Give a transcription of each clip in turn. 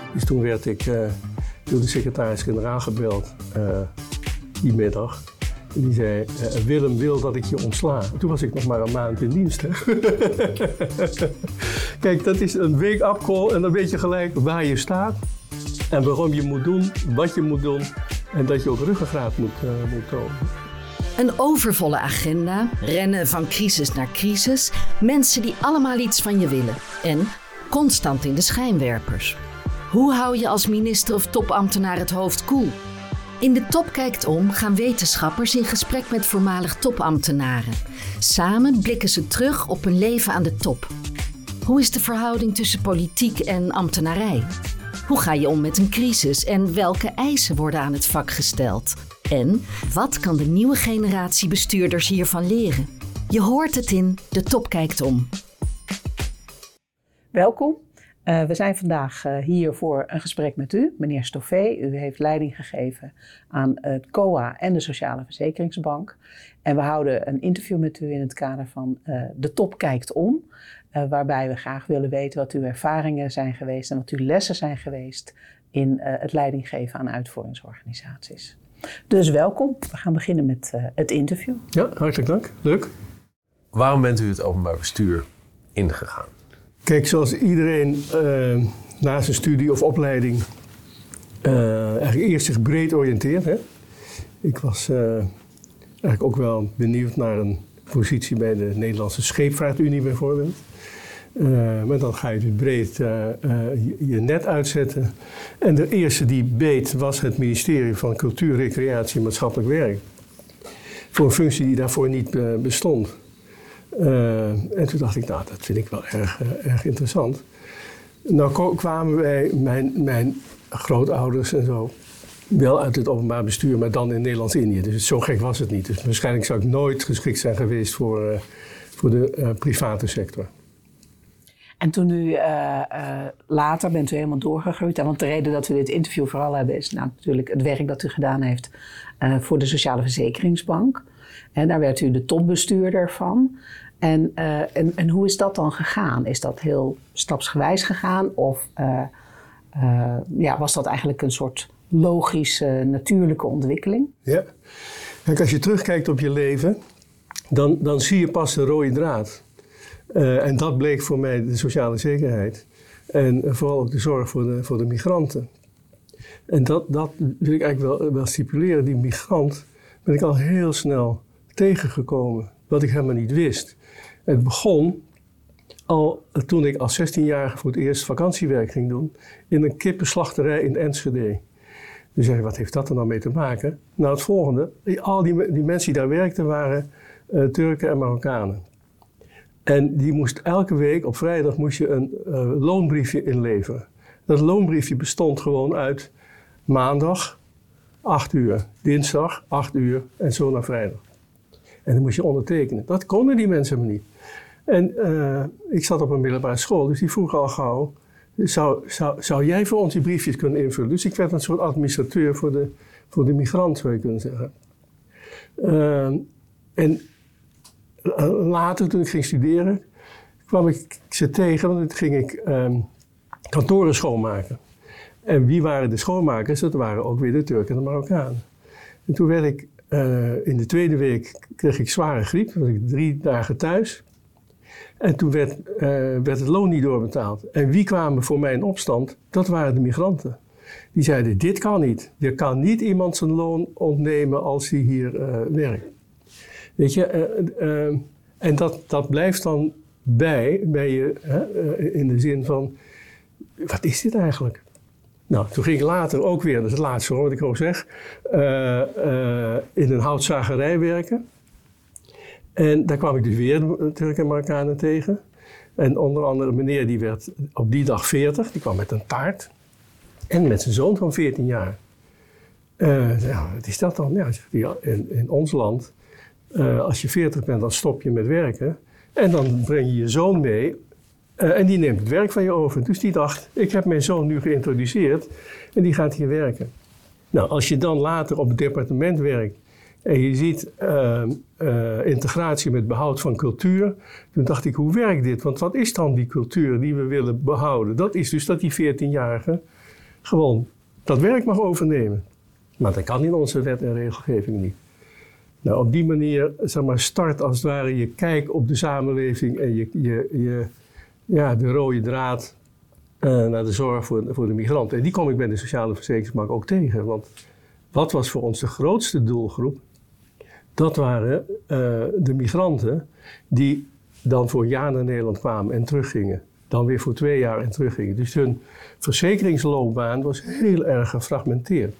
Dus toen werd ik door de secretaris-generaal gebeld die middag. En die zei, Willem wil dat ik je ontsla. Toen was ik nog maar een maand in dienst. Hè? Kijk, dat is een wake-up call en dan weet je gelijk waar je staat. En waarom je moet doen, wat je moet doen. En dat je ook ruggengraat moet tonen. Een overvolle agenda, rennen van crisis naar crisis. Mensen die allemaal iets van je willen. En constant in de schijnwerpers. Hoe hou je als minister of topambtenaar het hoofd koel? In De Top Kijkt Om gaan wetenschappers in gesprek met voormalig topambtenaren. Samen blikken ze terug op hun leven aan de top. Hoe is de verhouding tussen politiek en ambtenarij? Hoe ga je om met een crisis en welke eisen worden aan het vak gesteld? En wat kan de nieuwe generatie bestuurders hiervan leren? Je hoort het in De Top Kijkt Om. Welkom. We zijn vandaag hier voor een gesprek met u, meneer Stoffé. U heeft leiding gegeven aan het COA en de Sociale Verzekeringsbank. En we houden een interview met u in het kader van De Top Kijkt Om. Waarbij we graag willen weten wat uw ervaringen zijn geweest en wat uw lessen zijn geweest in het leidinggeven aan uitvoeringsorganisaties. Dus welkom. We gaan beginnen met het interview. Ja, hartelijk dank. Leuk. Waarom bent u het openbaar bestuur ingegaan? Kijk, zoals iedereen na zijn studie of opleiding eigenlijk eerst zich breed oriënteert. Hè? Ik was eigenlijk ook wel benieuwd naar een positie bij de Nederlandse Scheepvaartunie bijvoorbeeld. Maar dan ga je dus breed je net uitzetten. En de eerste die beet was het ministerie van Cultuur, Recreatie en Maatschappelijk Werk. Voor een functie die daarvoor niet bestond. En toen dacht ik, nou, dat vind ik wel erg interessant. Nou kwamen wij, mijn grootouders en zo, wel uit het openbaar bestuur, maar dan in Nederlands-Indië. Dus zo gek was het niet. Dus waarschijnlijk zou ik nooit geschikt zijn geweest voor de private sector. En toen u later bent u helemaal doorgegroeid. En want de reden dat we dit interview vooral hebben is natuurlijk het werk dat u gedaan heeft voor de Sociale Verzekeringsbank. En daar werd u de topbestuurder van. En hoe is dat dan gegaan? Is dat heel stapsgewijs gegaan? Of was dat eigenlijk een soort logische, natuurlijke ontwikkeling? Ja. Kijk, als je terugkijkt op je leven, dan zie je pas de rode draad. En dat bleek voor mij de sociale zekerheid. En vooral ook de zorg voor de migranten. En dat wil ik eigenlijk wel stipuleren. Die migrant ben ik al heel snel tegengekomen. Wat ik helemaal niet wist. Het begon al toen ik als 16-jarige voor het eerst vakantiewerk ging doen. In een kippenslachterij in Enschede. Dus zei, wat heeft dat er nou mee te maken? Nou, het volgende. Al die mensen die daar werkten waren Turken en Marokkanen. En die moest elke week, op vrijdag, moest je een loonbriefje inleveren. Dat loonbriefje bestond gewoon uit maandag 8 uur, dinsdag 8 uur en zo naar vrijdag. En dan moest je ondertekenen. Dat konden die mensen maar niet. En ik zat op een middelbare school, dus die vroeg al gauw, zou jij voor ons die briefjes kunnen invullen? Dus ik werd een soort administrateur voor de migrant, zou je kunnen zeggen. En later, toen ik ging studeren, kwam ik ze tegen, want toen ging ik kantoren schoonmaken. En wie waren de schoonmakers? Dat waren ook weer de Turken en de Marokkanen. En toen werd ik, in de tweede week kreeg ik zware griep, was ik 3 dagen thuis. En toen werd het loon niet doorbetaald. En wie kwamen voor mij in opstand? Dat waren de migranten. Die zeiden, dit kan niet. Je kan niet iemand zijn loon ontnemen als hij hier werkt. Weet je, en dat blijft dan bij je, in de zin van, wat is dit eigenlijk? Nou, toen ging ik later ook weer, dat is het laatste hoor, wat ik ook zeg, in een houtzagerij werken. En daar kwam ik dus weer Turken en Marokkanen tegen. En onder andere een meneer die werd op die dag 40, die kwam met een taart. En met zijn zoon van 14 jaar. Wat is dat dan? Ja, in ons land, als je 40 bent, dan stop je met werken. En dan breng je je zoon mee. En die neemt het werk van je over. Dus die dacht, ik heb mijn zoon nu geïntroduceerd. En die gaat hier werken. Nou, als je dan later op het departement werkt. En je ziet integratie met behoud van cultuur. Toen dacht ik, hoe werkt dit? Want wat is dan die cultuur die we willen behouden? Dat is dus dat die 14-jarige gewoon dat werk mag overnemen. Maar dat kan in onze wet en regelgeving niet. Nou, op die manier, zeg maar, start als het ware je kijk op de samenleving en de rode draad naar de zorg voor de migranten. En die kom ik bij de Sociale Verzekeringsbank ook tegen. Want wat was voor ons de grootste doelgroep? Dat waren de migranten die dan voor een jaar naar Nederland kwamen en teruggingen. Dan weer voor 2 jaar en teruggingen. Dus hun verzekeringsloopbaan was heel erg gefragmenteerd.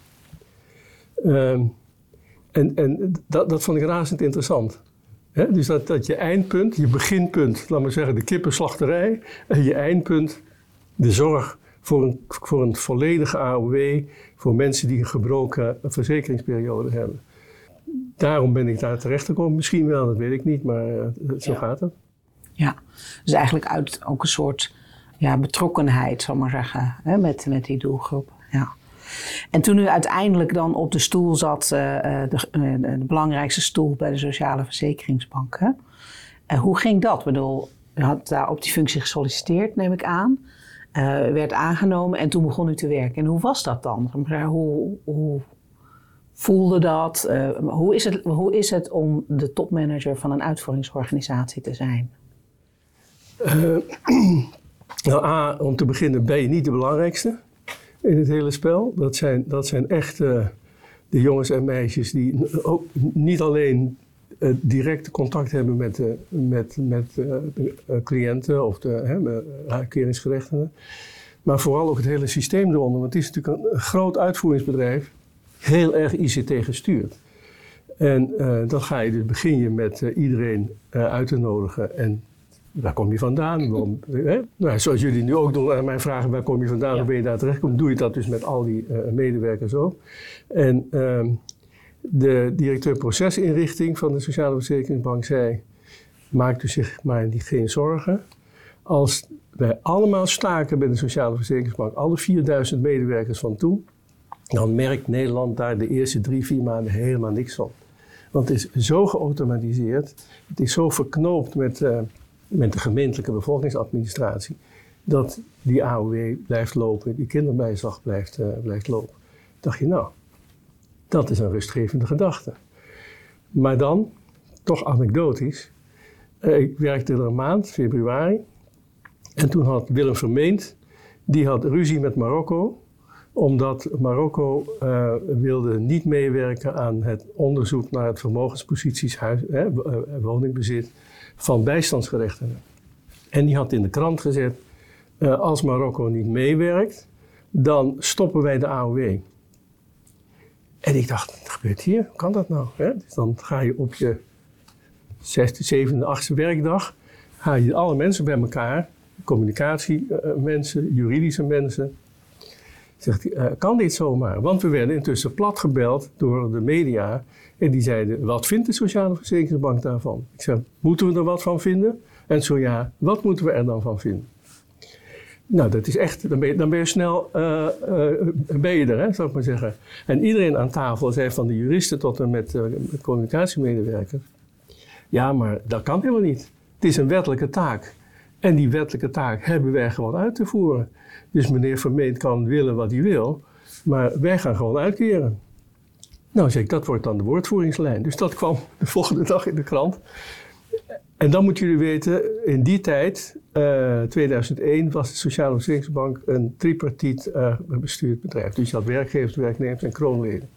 En dat vond ik razend interessant. Hè? Dus dat je eindpunt, je beginpunt, laat maar zeggen de kippenslachterij. En je eindpunt, de zorg voor een volledige AOW. Voor mensen die een gebroken verzekeringsperiode hebben. Daarom ben ik daar terecht gekomen. Misschien wel, dat weet ik niet, maar zo gaat het. Ja, dus eigenlijk uit ook een soort betrokkenheid, zal ik maar zeggen, hè, met die doelgroep. Ja. En toen u uiteindelijk dan op de stoel zat, de belangrijkste stoel bij de Sociale Verzekeringsbank. Hè? Hoe ging dat? Ik bedoel, u had daar op die functie gesolliciteerd, neem ik aan. Werd aangenomen en toen begon u te werken. En hoe was dat dan? Hoe voelde dat? Hoe is het om de topmanager van een uitvoeringsorganisatie te zijn? Nou, om te beginnen ben je niet de belangrijkste in het hele spel. Dat zijn echt de jongens en meisjes die ook niet alleen direct contact hebben met cliënten of de uitkeringsgerechtigden, maar vooral ook het hele systeem eronder. Want het is natuurlijk een groot uitvoeringsbedrijf, heel erg ICT gestuurd. En dan begin je met iedereen uit te nodigen en waar kom je vandaan? Nou, zoals jullie nu ook doen aan mij vragen, waar kom je vandaan? Hoe ben je daar terechtgekomen? Doe je dat dus met al die medewerkers ook. En de directeur procesinrichting van de Sociale Verzekeringsbank zei, maak u zich maar geen zorgen. Als wij allemaal staken bij de Sociale Verzekeringsbank, alle 4000 medewerkers van toen, dan merkt Nederland daar de eerste 3-4 maanden helemaal niks van. Want het is zo geautomatiseerd, het is zo verknoopt met de gemeentelijke bevolkingsadministratie, dat die AOW blijft lopen, die kinderbijslag blijft lopen. Dacht je, nou, dat is een rustgevende gedachte. Maar dan, toch anekdotisch, ik werkte er een maand, februari, en toen had Willem Vermeend, die had ruzie met Marokko, omdat Marokko wilde niet meewerken aan het onderzoek naar het vermogensposities, woningbezit van bijstandsgerechtigden. En die had in de krant gezet, als Marokko niet meewerkt, dan stoppen wij de AOW. En ik dacht, wat gebeurt hier? Hoe kan dat nou? Dus dan ga je op je 6e, 7e, 8e werkdag, haal je alle mensen bij elkaar, communicatiemensen, juridische mensen. Zegt hij, kan dit zomaar? Want we werden intussen platgebeld door de media en die zeiden, wat vindt de Sociale Verzekeringsbank daarvan? Ik zei, moeten we er wat van vinden? En zo ja, wat moeten we er dan van vinden? Nou, dat is echt, dan ben je snel, ben je er, zou ik maar zeggen. En iedereen aan tafel zei, van de juristen tot en met communicatiemedewerkers, ja, maar dat kan helemaal niet. Het is een wettelijke taak. En die wettelijke taak hebben wij gewoon uit te voeren. Dus meneer Vermeend kan willen wat hij wil, maar wij gaan gewoon uitkeren. Nou, zeg ik, dat wordt dan de woordvoeringslijn. Dus dat kwam de volgende dag in de krant. En dan moeten jullie weten, in die tijd, 2001, was de Sociale Verzekeringsbank een tripartiet bestuurd bedrijf. Dus je had werkgevers, werknemers en kroonleden.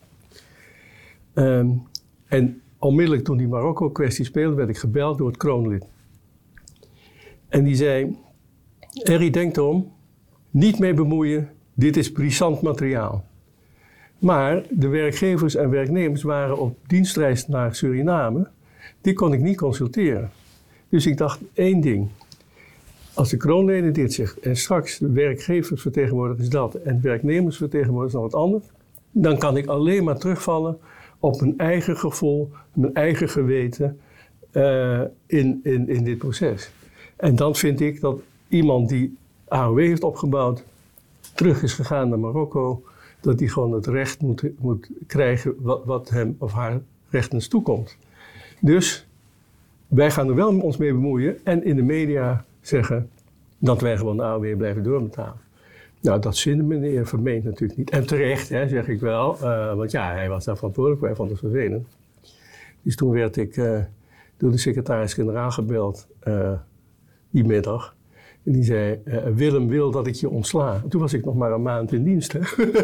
En onmiddellijk toen die Marokko-kwestie speelde, werd ik gebeld door het kroonlid. En die zei, Harry, denk erom, niet mee bemoeien, dit is brisant materiaal. Maar de werkgevers en werknemers waren op dienstreis naar Suriname, die kon ik niet consulteren. Dus ik dacht, 1 ding, als de kroonleden dit zegt en straks de werkgeversvertegenwoordiger is dat en werknemersvertegenwoordiger is nog wat anders, dan kan ik alleen maar terugvallen op mijn eigen gevoel, mijn eigen geweten in dit proces. En dan vind ik dat iemand die AOW heeft opgebouwd, terug is gegaan naar Marokko, dat die gewoon het recht moet krijgen wat hem of haar rechtens toekomt. Dus wij gaan er wel ons mee bemoeien en in de media zeggen dat wij gewoon de AOW blijven doorbetalen. Nou, dat zinde meneer Vermeend natuurlijk niet. En terecht, hè, zeg ik wel. Want ja, hij was daar verantwoordelijk voor. Hij vond het vervelend. Dus toen werd ik door de secretaris-generaal gebeld die middag. En die zei, Willem wil dat ik je ontsla. Toen was ik nog maar een maand in dienst. Hè?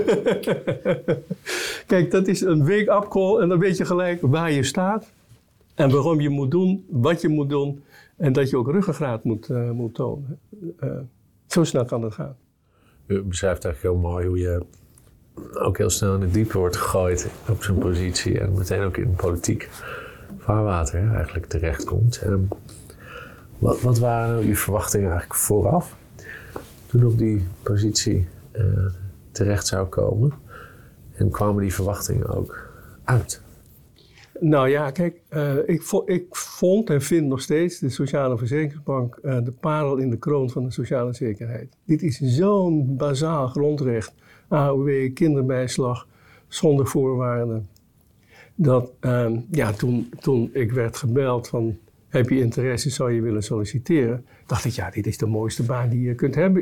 Kijk, dat is een wake-up call en dan weet je gelijk waar je staat. En waarom je moet doen, wat je moet doen. En dat je ook ruggengraat moet tonen. Zo snel kan het gaan. U beschrijft eigenlijk heel mooi hoe je ook heel snel in het diepe wordt gegooid op zijn positie. En meteen ook in politiek vaarwater eigenlijk terechtkomt. Wat waren uw verwachtingen eigenlijk vooraf? Toen op die positie terecht zou komen. En kwamen die verwachtingen ook uit? Nou ja, kijk, ik vond en vind nog steeds de Sociale Verzekeringsbank de parel in de kroon van de sociale zekerheid. Dit is zo'n bazaal grondrecht, AOW, kinderbijslag, zonder voorwaarden. Dat toen ik werd gebeld van, heb je interesse, zou je willen solliciteren? Dacht ik, ja, dit is de mooiste baan die je kunt hebben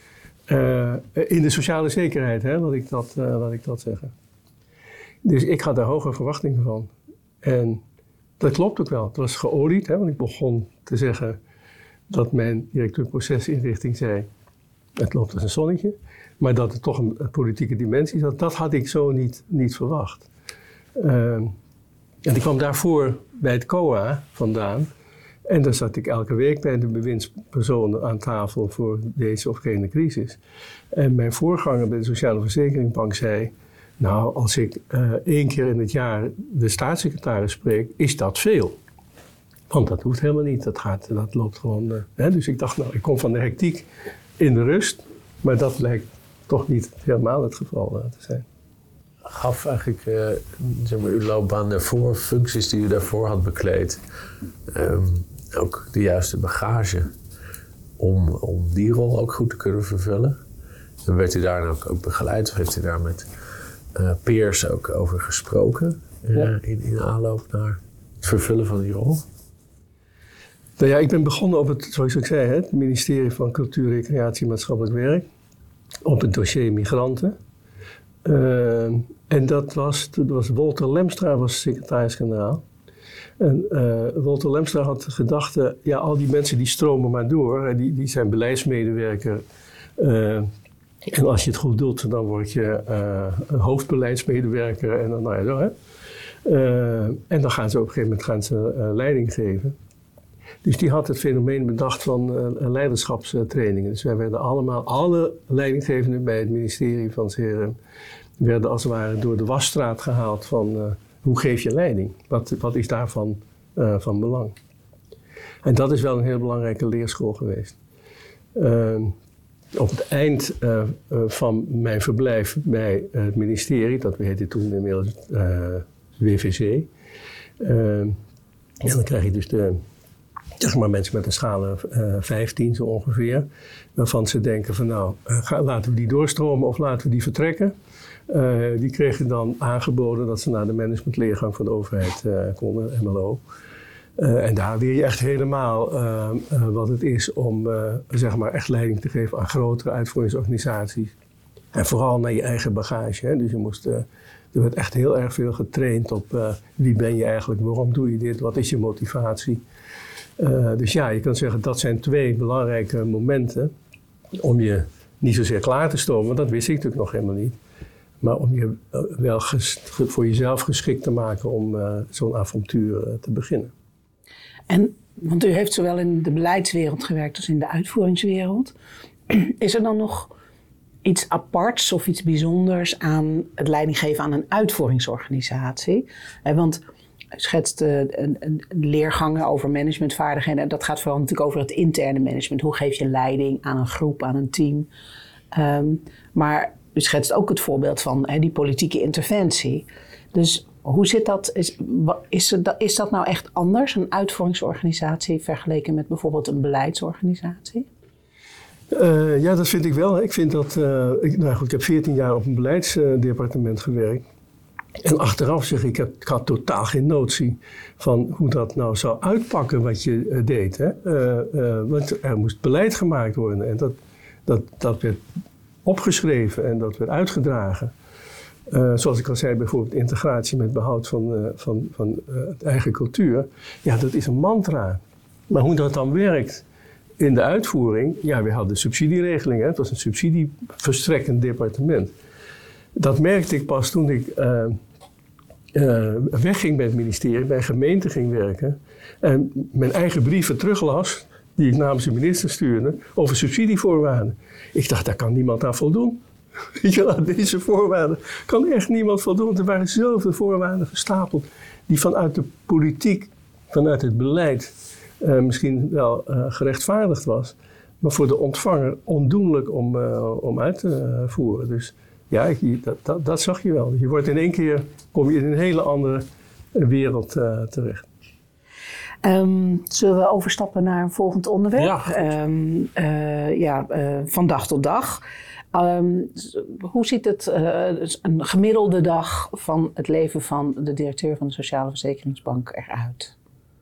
in de sociale zekerheid, hè, laat ik dat zeggen. Dus ik had daar hoge verwachtingen van. En dat klopt ook wel. Het was geolied, hè, want ik begon te zeggen dat mijn directeur procesinrichting zei, het loopt als een zonnetje. Maar dat er toch een politieke dimensie zat, dat had ik zo niet verwacht. En ik kwam daarvoor bij het COA vandaan. En daar zat ik elke week bij de bewindspersonen aan tafel voor deze of gene crisis. En mijn voorganger bij de Sociale Verzekeringsbank zei, nou, als ik 1 keer in het jaar de staatssecretaris spreek, is dat veel. Want dat hoeft helemaal niet, dat loopt gewoon. Dus ik dacht, nou, ik kom van de hectiek in de rust. Maar dat lijkt toch niet helemaal het geval te zijn. Gaf eigenlijk uw loopbaan daarvoor, functies die u daarvoor had bekleed, ook de juiste bagage om die rol ook goed te kunnen vervullen? En werd u daar ook begeleid of heeft u daar met peers ook over gesproken in aanloop naar het vervullen van die rol? Nou ja, ik ben begonnen op het, zoals ik zei, het ministerie van Cultuur, Recreatie en Maatschappelijk Werk. Op het dossier migranten. En toen was Wolter Lemstra was secretaris-generaal. En Wolter Lemstra had de gedachte, ja, al die mensen die stromen maar door. Die zijn beleidsmedewerker. En als je het goed doet, dan word je hoofdbeleidsmedewerker. En dan, nou ja, zo, hè. En dan gaan ze op een gegeven moment leiding geven. Dus die had het fenomeen bedacht van leiderschapstrainingen. Dus wij werden alle leidinggevenden bij het ministerie van CRM, werden als het ware door de wasstraat gehaald van hoe geef je leiding? Wat is daarvan van belang? En dat is wel een heel belangrijke leerschool geweest. Op het eind van mijn verblijf bij het ministerie, dat heette toen inmiddels WVC, en dan krijg je dus zeg maar mensen met een schaal 15 zo ongeveer, waarvan ze denken van nou, laten we die doorstromen of laten we die vertrekken. Die kregen dan aangeboden dat ze naar de managementleergang van de overheid konden, MLO. En daar leer je echt helemaal wat het is om zeg maar echt leiding te geven aan grotere uitvoeringsorganisaties. En vooral naar je eigen bagage. Hè. Dus er werd echt heel erg veel getraind op wie ben je eigenlijk, waarom doe je dit, wat is je motivatie. Dus ja, je kan zeggen dat zijn 2 belangrijke momenten om je niet zozeer klaar te stomen, want dat wist ik natuurlijk nog helemaal niet. Maar om je wel voor jezelf geschikt te maken om zo'n avontuur te beginnen. Want u heeft zowel in de beleidswereld gewerkt als in de uitvoeringswereld. Is er dan nog iets aparts of iets bijzonders aan het leidinggeven aan een uitvoeringsorganisatie? Want u schetst een leergangen over managementvaardigheden. En dat gaat vooral natuurlijk over het interne management. Hoe geef je leiding aan een groep, aan een team? Maar u schetst ook het voorbeeld van die politieke interventie. Dus hoe zit dat? Is dat nou echt anders, een uitvoeringsorganisatie, vergeleken met bijvoorbeeld een beleidsorganisatie? Ja, dat vind ik wel. Ik vind dat, ik heb 14 jaar op een beleidsdepartement gewerkt. En achteraf zeg ik had totaal geen notie van hoe dat nou zou uitpakken wat je deed. Hè? Want er moest beleid gemaakt worden. En dat werd opgeschreven en dat werd uitgedragen. Zoals ik al zei, bijvoorbeeld integratie met behoud van het eigen cultuur. Ja, dat is een mantra. Maar hoe dat dan werkt in de uitvoering, ja, we hadden subsidieregelingen. Het was een subsidieverstrekkend departement. Dat merkte ik pas toen ik wegging bij het ministerie, bij een gemeente ging werken. En mijn eigen brieven teruglas, die ik namens de minister stuurde, over subsidievoorwaarden. Ik dacht, daar kan niemand aan voldoen. Ja, deze voorwaarden kan echt niemand voldoen. Want er waren zoveel voorwaarden gestapeld die vanuit de politiek, vanuit het beleid, misschien wel gerechtvaardigd was. Maar voor de ontvanger ondoenlijk om uit te voeren. Dus ja, dat zag je wel. Je wordt in één keer, kom je in een hele andere wereld terecht. Zullen we overstappen naar een volgend onderwerp? Ja. Van dag tot dag. Hoe ziet het een gemiddelde dag van het leven van de directeur van de Sociale Verzekeringsbank eruit?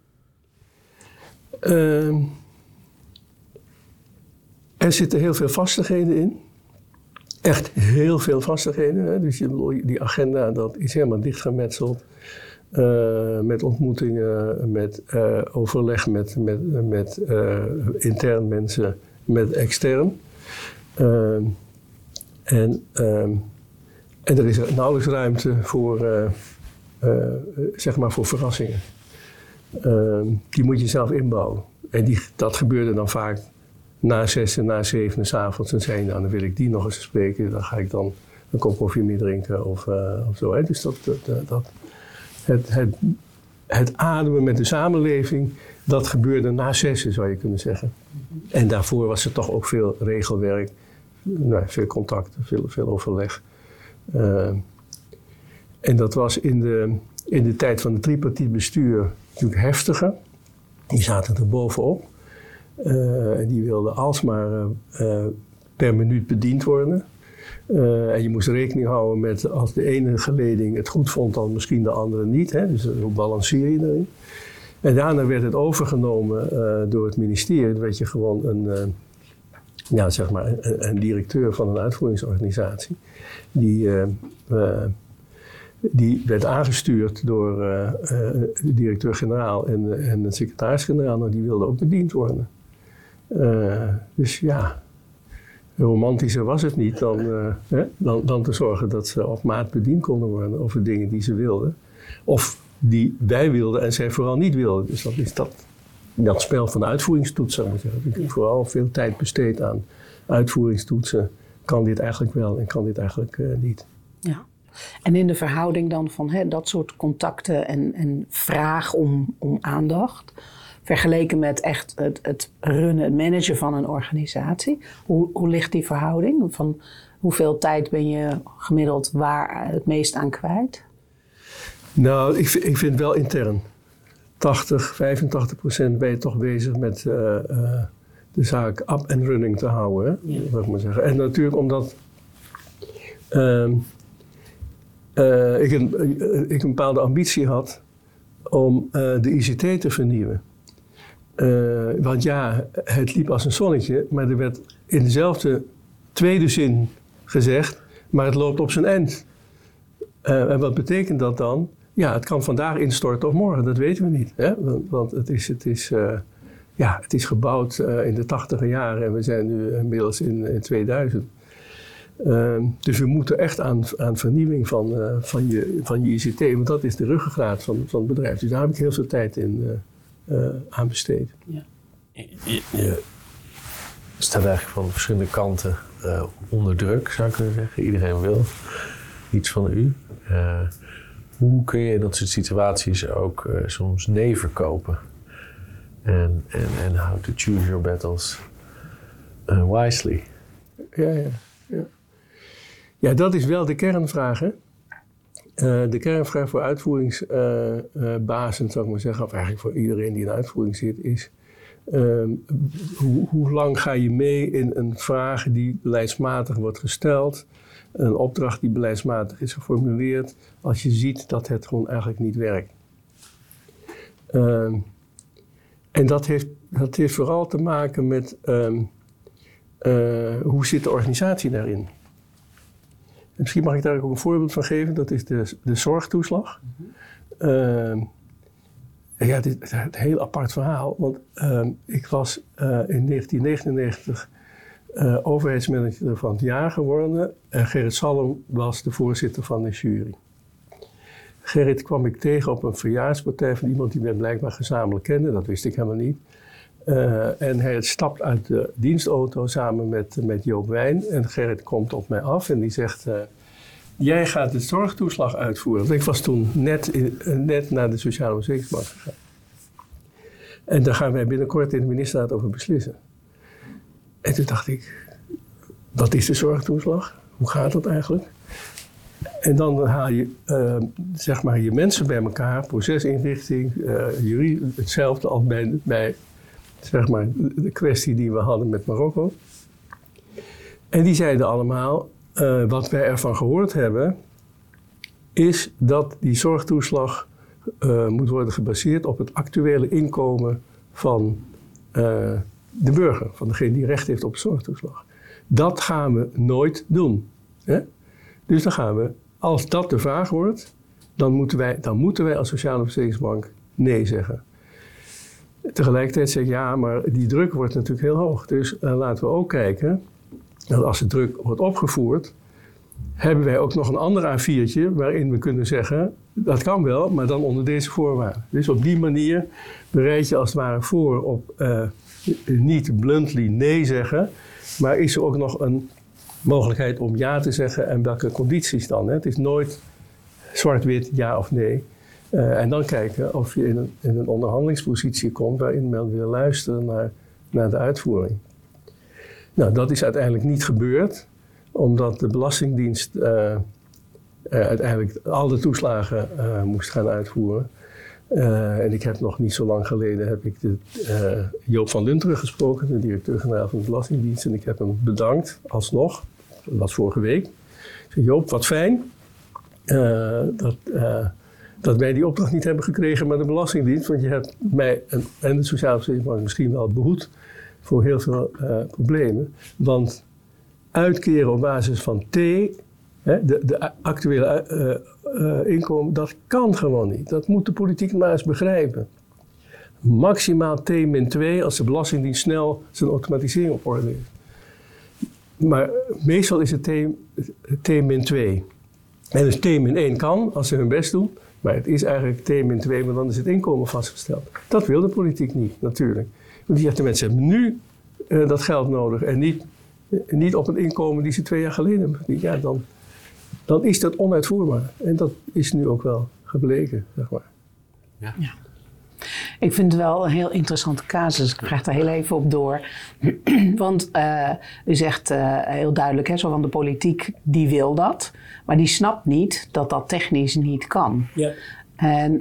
Er zitten heel veel vastigheden in. Echt heel veel vastigheden. Hè? Dus die agenda, dat is helemaal dichtgemetseld. Met ontmoetingen, met overleg met intern mensen, met extern. En er is nauwelijks ruimte voor, zeg maar voor verrassingen. Die moet je zelf inbouwen. En dat gebeurde dan vaak na 6 en na 7 s'avonds. En zei je, nou, dan wil ik die nog eens spreken. Dan ga ik dan een kop koffie mee drinken of zo. Hè. Dus het ademen met de samenleving, dat gebeurde na 6, zou je kunnen zeggen. En daarvoor was er toch ook veel regelwerk. Nou, veel contact, veel overleg. En dat was in de tijd van het tripartiet bestuur natuurlijk heftiger. Die zaten er bovenop. En die wilden alsmaar per minuut bediend worden. En je moest rekening houden met als de ene geleding het goed vond, dan misschien de andere niet. Hè? Dus hoe balanceer je erin? En daarna werd het overgenomen door het ministerie. Dan werd je gewoon een directeur van een uitvoeringsorganisatie. Die werd aangestuurd door de directeur-generaal en de secretaris-generaal. Nou, die wilden ook bediend worden. Dus ja, romantischer was het niet dan te zorgen dat ze op maat bediend konden worden over dingen die ze wilden. Of die wij wilden en zij vooral niet wilden. Dus dat is dat spel van de uitvoeringstoets, zou ik zeggen. Ik heb vooral veel tijd besteed aan uitvoeringstoetsen. Kan dit eigenlijk wel en kan dit eigenlijk niet? Ja. En in de verhouding dan van dat soort contacten en vraag om aandacht, vergeleken met echt het runnen, het managen van een organisatie. Hoe ligt die verhouding? Van hoeveel tijd ben je gemiddeld waar het meest aan kwijt? Nou, ik vind wel intern. 85% ben je toch bezig met de zaak up and running te houden. Hè? Ja. Zal ik maar zeggen. En natuurlijk omdat ik een bepaalde ambitie had om de ICT te vernieuwen. Want ja, het liep als een zonnetje, maar er werd in dezelfde tweede zin gezegd, maar het loopt op zijn eind. En wat betekent dat dan? Ja, het kan vandaag instorten of morgen, dat weten we niet. Hè? Want het is gebouwd in de 80e jaren en we zijn nu inmiddels in 2000. Dus we moeten echt aan vernieuwing van je ICT, want dat is de ruggengraat van het bedrijf. Dus daar heb ik heel veel tijd aan besteed. Ja. Je staat eigenlijk van verschillende kanten onder druk, zou ik kunnen zeggen. Iedereen wil iets van u. Hoe kun je in dat soort situaties ook soms nee verkopen? En how to choose your battles wisely. Ja, dat is wel de kernvraag, hè? De kernvraag voor uitvoeringsbazen, zou ik maar zeggen, of eigenlijk voor iedereen die in uitvoering zit, is hoe lang ga je mee in een vraag die beleidsmatig wordt gesteld, een opdracht die beleidsmatig is geformuleerd, als je ziet dat het gewoon eigenlijk niet werkt. En dat heeft vooral te maken met hoe zit de organisatie daarin? En misschien mag ik daar ook een voorbeeld van geven. Dat is de zorgtoeslag. Het is een heel apart verhaal. Want ik was in 1999 overheidsmanager van het jaar geworden. En Gerrit Salm was de voorzitter van de jury. Gerrit kwam ik tegen op een verjaarspartij van iemand die wij blijkbaar gezamenlijk kende. Dat wist ik helemaal niet. En hij stapt uit de dienstauto samen met Joop Wijn. En Gerrit komt op mij af en die zegt... jij gaat de zorgtoeslag uitvoeren. Want ik was toen net naar de Sociale Verzekeringsbank gegaan. En daar gaan wij binnenkort in de ministerraad over beslissen. En toen dacht ik... wat is de zorgtoeslag? Hoe gaat dat eigenlijk? En dan haal je je mensen bij elkaar, procesinrichting, hetzelfde als bij de kwestie die we hadden met Marokko. En die zeiden allemaal, wat wij ervan gehoord hebben, is dat die zorgtoeslag moet worden gebaseerd op het actuele inkomen van de burger, van degene die recht heeft op zorgtoeslag. Dat gaan we nooit doen. Hè? Dus dan gaan we, als dat de vraag wordt, dan moeten wij als Sociale Verzekeringsbank nee zeggen. Tegelijkertijd zeg ik, ja, maar die druk wordt natuurlijk heel hoog. Dus laten we ook kijken, dat als de druk wordt opgevoerd, hebben wij ook nog een ander A4'tje waarin we kunnen zeggen, dat kan wel, maar dan onder deze voorwaarden. Dus op die manier bereid je als het ware voor op niet bluntly nee zeggen, maar is er ook nog een mogelijkheid om ja te zeggen en welke condities dan. Hè? Het is nooit zwart-wit, ja of nee. En dan kijken of je in een onderhandelingspositie komt waarin men wil luisteren naar de uitvoering. Nou, dat is uiteindelijk niet gebeurd, omdat de Belastingdienst uiteindelijk al de toeslagen moest gaan uitvoeren. En ik heb nog niet zo lang geleden Joop van Lunteren gesproken, de directeur-generaal van de Belastingdienst. En ik heb hem bedankt, alsnog. Dat was vorige week. Ik zei, Joop, wat fijn dat wij die opdracht niet hebben gekregen met de Belastingdienst. Want je hebt mij en de Sociale Verzekeringsbank misschien wel behoed voor heel veel problemen. Want uitkeren op basis van T, de actuele inkomen, dat kan gewoon niet. Dat moet de politiek maar eens begrijpen. Maximaal T-2 als de Belastingdienst snel zijn automatisering op orde heeft. Maar meestal is het T-2. En dus T-1 kan, als ze hun best doen. Maar het is eigenlijk T-2, maar dan is het inkomen vastgesteld. Dat wil de politiek niet, natuurlijk. Want die zegt, de mensen hebben nu dat geld nodig en niet op een inkomen die ze 2 jaar geleden hebben. Ja, dan is dat onuitvoerbaar. En dat is nu ook wel gebleken, zeg maar. Ja. Ik vind het wel een heel interessante casus. Ik vraag daar heel even op door. Want u zegt heel duidelijk, hè, zo van de politiek, die wil dat. Maar die snapt niet dat dat technisch niet kan. Ja. En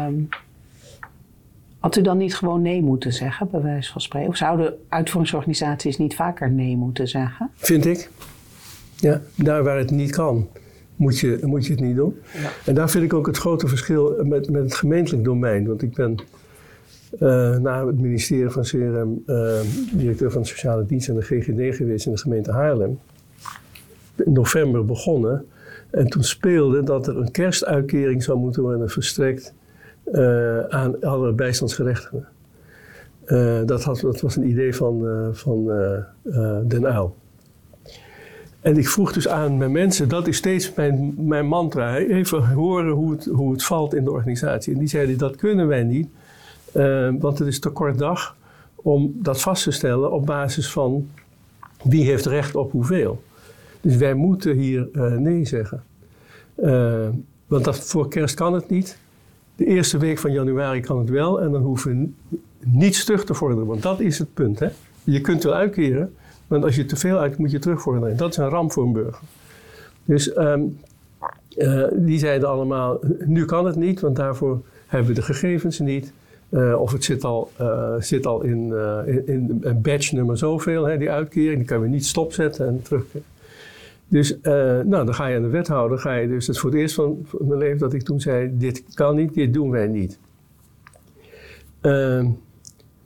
had u dan niet gewoon nee moeten zeggen, bij wijze van spreken? Of zouden uitvoeringsorganisaties niet vaker nee moeten zeggen? Vind ik. Ja, daar waar het niet kan, moet je het niet doen. Ja. En daar vind ik ook het grote verschil met het gemeentelijk domein. Want ik ben na het ministerie van CRM directeur van de Sociale Dienst en de GGD geweest in de gemeente Haarlem. In november begonnen. En toen speelde dat er een kerstuitkering zou moeten worden verstrekt aan alle bijstandsgerechtigden. Dat was een idee van Den Uyl. En ik vroeg dus aan mijn mensen, dat is steeds mijn mantra, even horen hoe het valt in de organisatie. En die zeiden, dat kunnen wij niet, want het is te kort dag om dat vast te stellen op basis van wie heeft recht op hoeveel. Dus wij moeten hier nee zeggen. Want voor kerst kan het niet. De eerste week van januari kan het wel en dan hoeven we niets terug te vorderen, want dat is het punt. Hè? Je kunt wel uitkeren, want als je te veel uit moet je terugvorderen. Dat is een ramp voor een burger. Dus die zeiden allemaal, nu kan het niet, want daarvoor hebben we de gegevens niet. Of het zit al in een badge nummer zoveel, hè, die uitkering. Die kunnen we niet stopzetten en terugkeren. Dus dan ga je aan de wethouder, dus dat is voor het eerst van mijn leven dat ik toen zei, dit kan niet, dit doen wij niet.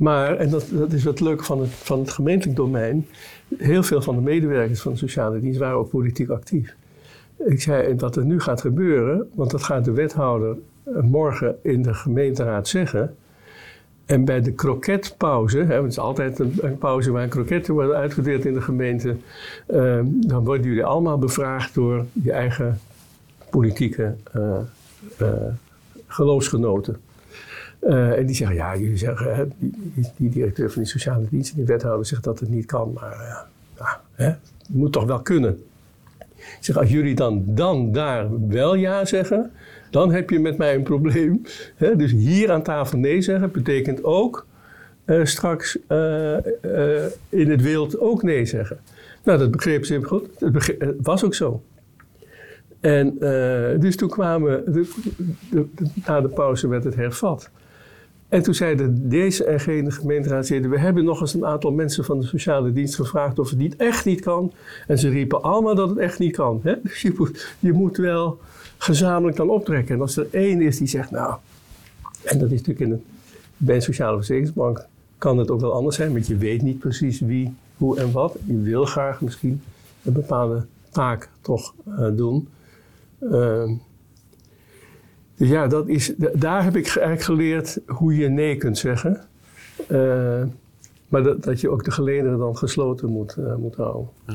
Maar, en dat is wat leuk van het gemeentelijk domein, heel veel van de medewerkers van de sociale dienst waren ook politiek actief. Ik zei dat het nu gaat gebeuren, want dat gaat de wethouder morgen in de gemeenteraad zeggen. En bij de kroketpauze, het is altijd een pauze waar kroketten worden uitgedeeld in de gemeente, dan worden jullie allemaal bevraagd door je eigen politieke geloofsgenoten. En die zeggen, ja, jullie zeggen, die directeur van die sociale dienst, die wethouder zegt dat het niet kan, maar het moet toch wel kunnen. Ik zeg, als jullie dan daar wel ja zeggen, dan heb je met mij een probleem. Dus hier aan tafel nee zeggen betekent ook straks in het wild ook nee zeggen. Nou, dat begreep ze goed. Het was ook zo. En dus toen kwamen, na de pauze werd het hervat. En toen zeiden deze en gene gemeenteraadsleden, we hebben nog eens een aantal mensen van de sociale dienst gevraagd of het echt niet kan. En ze riepen allemaal dat het echt niet kan. Hè? Dus je moet wel gezamenlijk dan optrekken. En als er één is die zegt, nou, en dat is natuurlijk bij een sociale verzekeringsbank kan het ook wel anders zijn, want je weet niet precies wie, hoe en wat. Je wil graag misschien een bepaalde taak toch doen. Dus ja, daar heb ik eigenlijk geleerd hoe je nee kunt zeggen. Maar dat je ook de gelederen dan gesloten moet houden. Ja.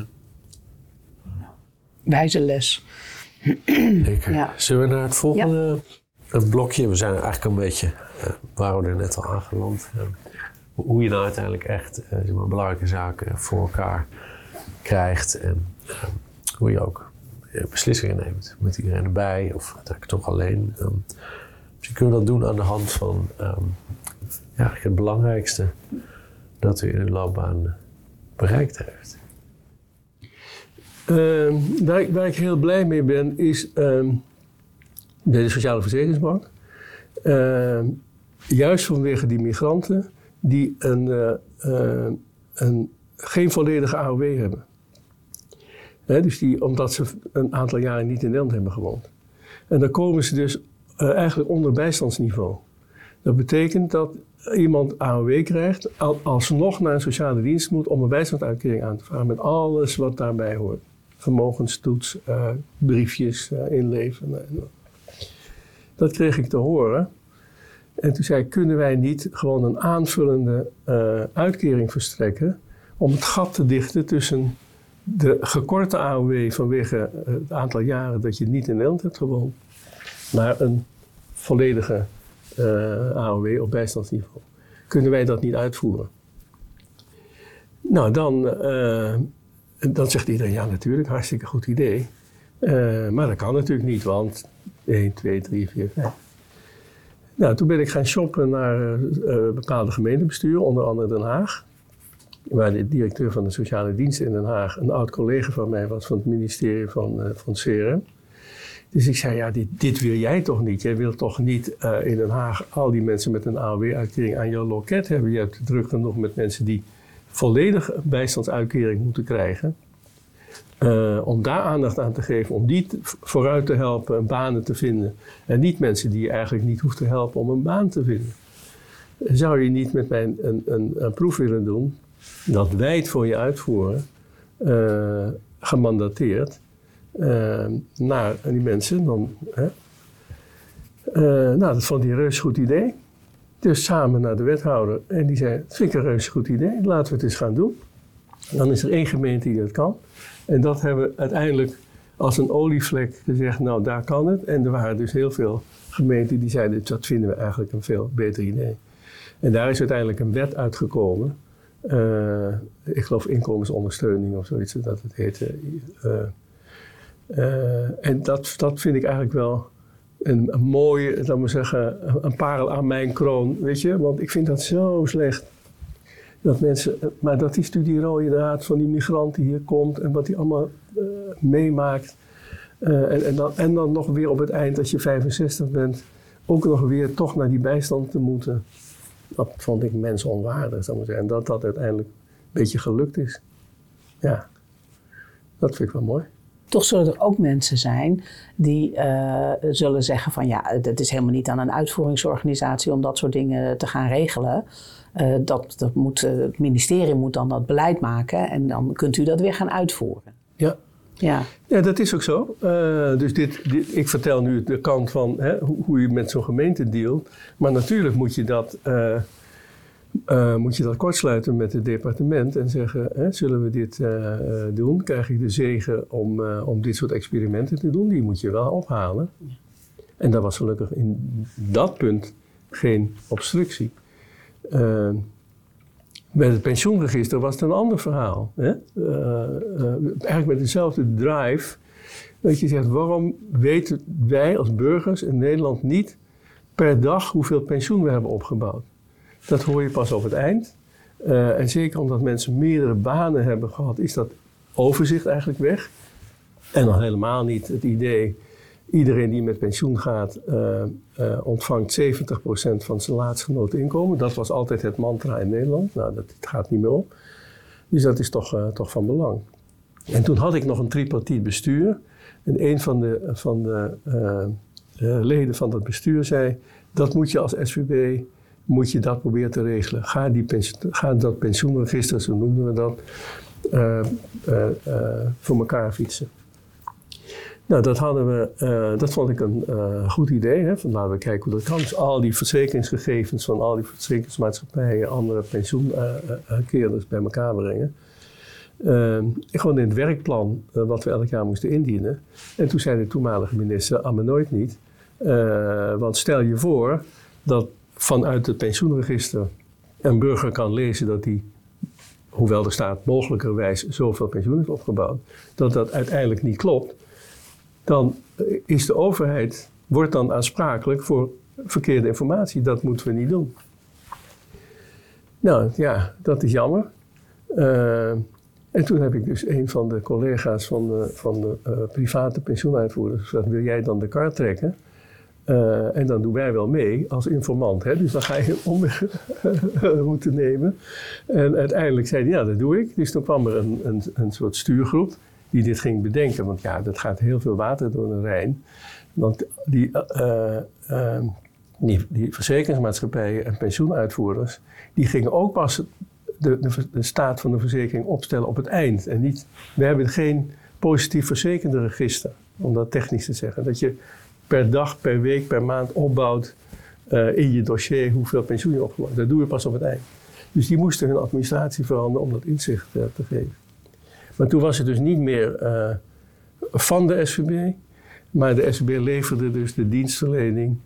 Wijze les. Zeker. Ja. Zullen we naar het volgende blokje? We zijn eigenlijk een beetje, waren we er net al aangeland. Hoe je nou uiteindelijk echt belangrijke zaken voor elkaar krijgt. En hoe je ook beslissingen neemt. Met iedereen erbij of uiteindelijk toch alleen. Dus je kunt dat doen aan de hand van het belangrijkste dat u in uw loopbaan bereikt heeft. Waar ik heel blij mee ben is bij de Sociale Verzekeringsbank. Juist vanwege die migranten die geen volledige AOW hebben. Dus omdat ze een aantal jaren niet in Nederland hebben gewoond. En dan komen ze dus eigenlijk onder bijstandsniveau. Dat betekent dat iemand AOW krijgt, alsnog naar een sociale dienst moet om een bijstandsuitkering aan te vragen. Met alles wat daarbij hoort. Vermogenstoets, briefjes inleveren. Dat kreeg ik te horen. En toen zei ik, kunnen wij niet gewoon een aanvullende uitkering verstrekken om het gat te dichten tussen de gekorte AOW vanwege het aantal jaren dat je niet in Nederland hebt gewoond, naar een volledige AOW op bijstandsniveau. Kunnen wij dat niet uitvoeren? Nou, dan zegt iedereen, ja natuurlijk, hartstikke goed idee. Maar dat kan natuurlijk niet, want 1, 2, 3, 4, 5. Nou, toen ben ik gaan shoppen naar bepaalde gemeentebesturen, onder andere Den Haag. Waar de directeur van de sociale dienst in Den Haag een oud collega van mij was van het ministerie van CRM. Dus ik zei, ja, dit wil jij toch niet? Jij wilt toch niet in Den Haag al die mensen met een AOW-uitkering aan jouw loket hebben? Je hebt druk genoeg met mensen die volledig bijstandsuitkering moeten krijgen. Om daar aandacht aan te geven, om die vooruit te helpen, banen te vinden. En niet mensen die je eigenlijk niet hoeft te helpen om een baan te vinden. Zou je niet met mij een proef willen doen, dat wij het voor je uitvoeren, gemandateerd, naar die mensen? Dat vond hij een reuze goed idee. Dus samen naar de wethouder. En die zei, dat vind ik een reuze goed idee, laten we het eens gaan doen. Dan is er 1 gemeente die dat kan. En dat hebben we uiteindelijk als een olievlek gezegd, nou daar kan het. En er waren dus heel veel gemeenten die zeiden, dat vinden we eigenlijk een veel beter idee. En daar is uiteindelijk een wet uitgekomen. Ik geloof inkomensondersteuning of zoiets dat het heette. En dat vind ik eigenlijk wel een mooie, laat maar zeggen, een parel aan mijn kroon, weet je. Want ik vind dat zo slecht. Dat mensen, maar dat die studie rode draad van die migrant die hier komt en wat hij allemaal meemaakt. En dan nog weer op het eind, als je 65 bent, ook nog weer toch naar die bijstand te moeten. Dat vond ik mensonwaardig, zou ik maar zeggen. En dat uiteindelijk een beetje gelukt is. Ja, dat vind ik wel mooi. Toch zullen er ook mensen zijn die zullen zeggen van ja, dat is helemaal niet aan een uitvoeringsorganisatie om dat soort dingen te gaan regelen. Het ministerie moet dan dat beleid maken en dan kunt u dat weer gaan uitvoeren. Ja, dat is ook zo. Dus ik vertel nu de kant van hoe je met zo'n gemeente dealt. Maar natuurlijk moet je dat kortsluiten met het departement en zeggen, zullen we dit doen? Krijg ik de zegen om dit soort experimenten te doen? Die moet je wel ophalen. Ja. En daar was gelukkig in dat punt geen obstructie. Met het pensioenregister was het een ander verhaal. Eigenlijk met dezelfde drive. Dat je zegt, waarom weten wij als burgers in Nederland niet per dag hoeveel pensioen we hebben opgebouwd? Dat hoor je pas op het eind. En zeker omdat mensen meerdere banen hebben gehad, is dat overzicht eigenlijk weg. En dan helemaal niet het idee, iedereen die met pensioen gaat, ontvangt 70% van zijn laatstgenoten inkomen. Dat was altijd het mantra in Nederland. Nou, dat gaat niet meer op. Dus dat is toch van belang. En toen had ik nog een tripartiet bestuur. En een van de leden van dat bestuur zei, dat moet je als SVB, moet je dat proberen te regelen. Ga dat pensioenregister, zo noemden we dat, voor elkaar fietsen. Nou, dat vond ik een goed idee. Van laten we kijken hoe dat kan. Dus al die verzekeringsgegevens van al die verzekeringsmaatschappijen, andere pensioenkeerders bij elkaar brengen. Gewoon in het werkplan wat we elk jaar moesten indienen. En toen zei de toenmalige minister, maar nooit niet. Want stel je voor dat vanuit het pensioenregister een burger kan lezen dat hij, hoewel er staat mogelijkerwijs zoveel pensioen heeft opgebouwd, dat uiteindelijk niet klopt. Dan is de overheid, wordt dan aansprakelijk voor verkeerde informatie. Dat moeten we niet doen. Nou ja, dat is jammer. En toen heb ik dus een van de collega's van de private pensioenuitvoerders gezegd, wil jij dan de kar trekken? En dan doen wij wel mee als informant. Hè? Dus dan ga je een omwegroute nemen. En uiteindelijk zei hij, ja, dat doe ik. Dus toen kwam er een soort stuurgroep die dit ging bedenken. Want ja, dat gaat heel veel water door de Rijn. Want die verzekeringsmaatschappijen en pensioenuitvoerders, die gingen ook pas de staat van de verzekering opstellen op het eind. En niet, we hebben geen positief verzekerde register, om dat technisch te zeggen. Dat je per dag, per week, per maand opbouwt in je dossier hoeveel pensioen je opgebouwd. Dat doe je pas op het eind. Dus die moesten hun administratie veranderen om dat inzicht te geven. Maar toen was het dus niet meer van de SVB, maar de SVB leverde dus de dienstverlening.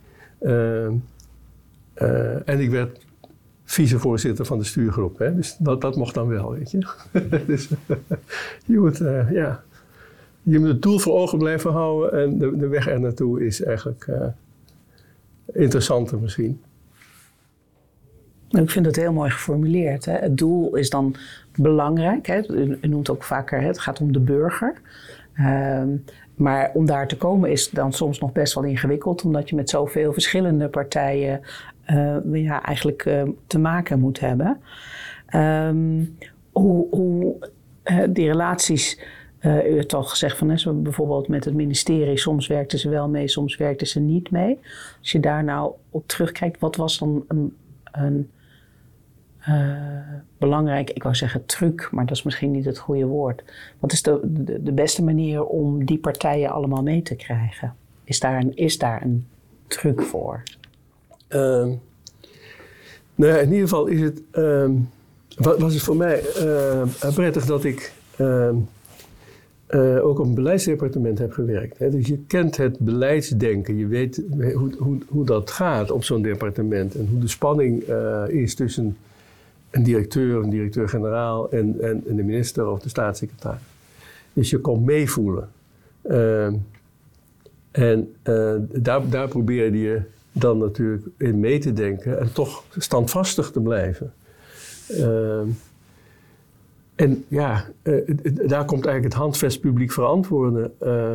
En ik werd vicevoorzitter van de stuurgroep. Hè? Dus dat mocht dan wel, weet je. Dus je moet het doel voor ogen blijven houden en de weg er naartoe is eigenlijk interessanter misschien. Ik vind het heel mooi geformuleerd. Hè? Het doel is dan belangrijk. Hè? U noemt ook vaker, het gaat om de burger. Maar om daar te komen is dan soms nog best wel ingewikkeld, omdat je met zoveel verschillende partijen eigenlijk te maken moet hebben. Hoe die relaties, u heeft al gezegd van bijvoorbeeld met het ministerie, soms werkten ze wel mee, soms werkten ze niet mee. Als je daar nou op terugkijkt, wat was dan een belangrijk, ik wou zeggen truc, maar dat is misschien niet het goede woord. Wat is de beste manier om die partijen allemaal mee te krijgen? Is daar een truc voor? Nou ja, in ieder geval is het, was het voor mij prettig dat ik ook op een beleidsdepartement heb gewerkt. Hè? Dus je kent het beleidsdenken, je weet hoe dat gaat op zo'n departement en hoe de spanning is tussen een directeur-generaal en de minister of de staatssecretaris. Dus je kon meevoelen. Daar probeerde je dan natuurlijk in mee te denken en toch standvastig te blijven. Daar komt eigenlijk het handvest publiek verantwoorden,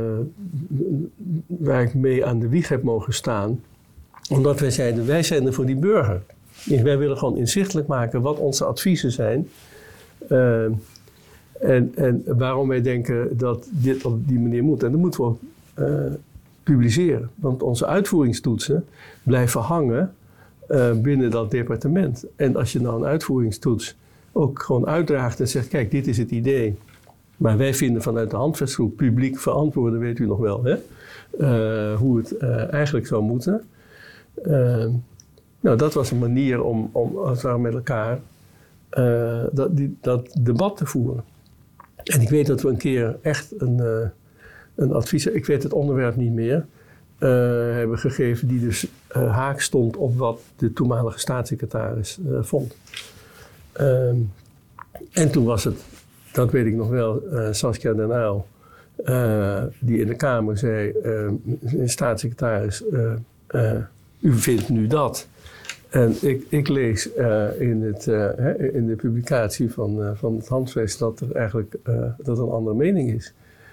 waar ik mee aan de wieg heb mogen staan. Omdat wij zeiden, wij zijn er voor die burger. Wij willen gewoon inzichtelijk maken wat onze adviezen zijn. En waarom wij denken dat dit op die manier moet. En dat moeten we ook publiceren. Want onze uitvoeringstoetsen blijven hangen binnen dat departement. En als je nou een uitvoeringstoets ook gewoon uitdraagt en zegt, kijk, dit is het idee. Maar wij vinden vanuit de handvestgroep publiek verantwoorden, weet u nog wel, hè? Hoe het eigenlijk zou moeten. Nou, dat was een manier om als het ware met elkaar dat debat te voeren. En ik weet dat we een keer echt een advies, ik weet het onderwerp niet meer, hebben gegeven die dus haak stond op wat de toenmalige staatssecretaris vond. En toen was het, dat weet ik nog wel, Saskia Den Uyl, die in de Kamer zei, staatssecretaris, u vindt nu dat. En ik lees in de publicatie van het handvest dat er eigenlijk dat een andere mening is.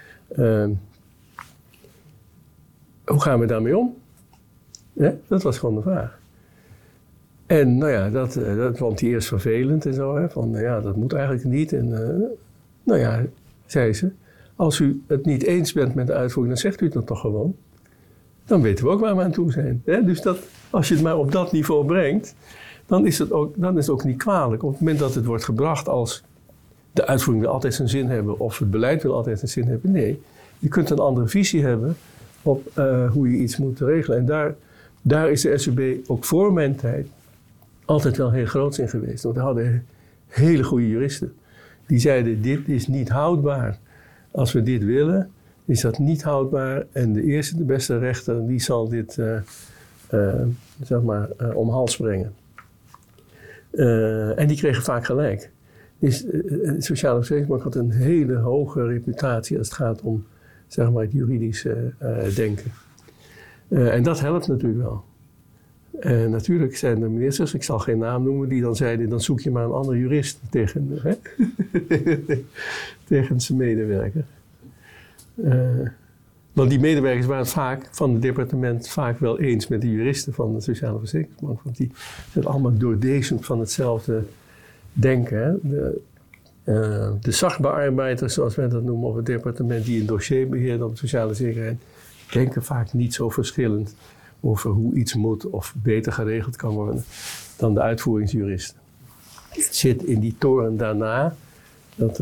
Hoe gaan we daarmee om? Ja, dat was gewoon de vraag. En nou ja, dat vond hij eerst vervelend en zo. Hè, van ja, dat moet eigenlijk niet. En nou ja, zei ze, als u het niet eens bent met de uitvoering, dan zegt u het dan toch gewoon. Dan weten we ook waar we aan toe zijn. Hè? Dus als je het maar op dat niveau brengt, dan is het ook niet kwalijk. Op het moment dat het wordt gebracht als de uitvoering wil altijd zijn zin hebben of het beleid wil altijd zijn zin hebben. Nee, je kunt een andere visie hebben op hoe je iets moet regelen. En daar is de SUB ook voor mijn tijd altijd wel heel groots in geweest. Want we hadden hele goede juristen. Die zeiden, dit is niet houdbaar. Als we dit willen, is dat niet houdbaar. En de eerste, de beste rechter, die zal dit om hals brengen. En die kregen vaak gelijk. Dus de Sociale Verzekeringsbank had een hele hoge reputatie als het gaat om zeg maar, het juridische denken. En dat helpt natuurlijk wel. Natuurlijk zijn er ministers, ik zal geen naam noemen, die dan zeiden, dan zoek je maar een andere jurist tegen zijn medewerker. Want die medewerkers waren het vaak van het departement vaak wel eens met de juristen van de Sociale Verzekeringsbank. Want die zijn allemaal doordezend van hetzelfde denken. Hè? De zachtbearbeiders, zoals wij dat noemen, op het departement die een dossier beheerden op de sociale zekerheid, denken vaak niet zo verschillend over hoe iets moet of beter geregeld kan worden dan de uitvoeringsjuristen. Het zit in die toren daarna dat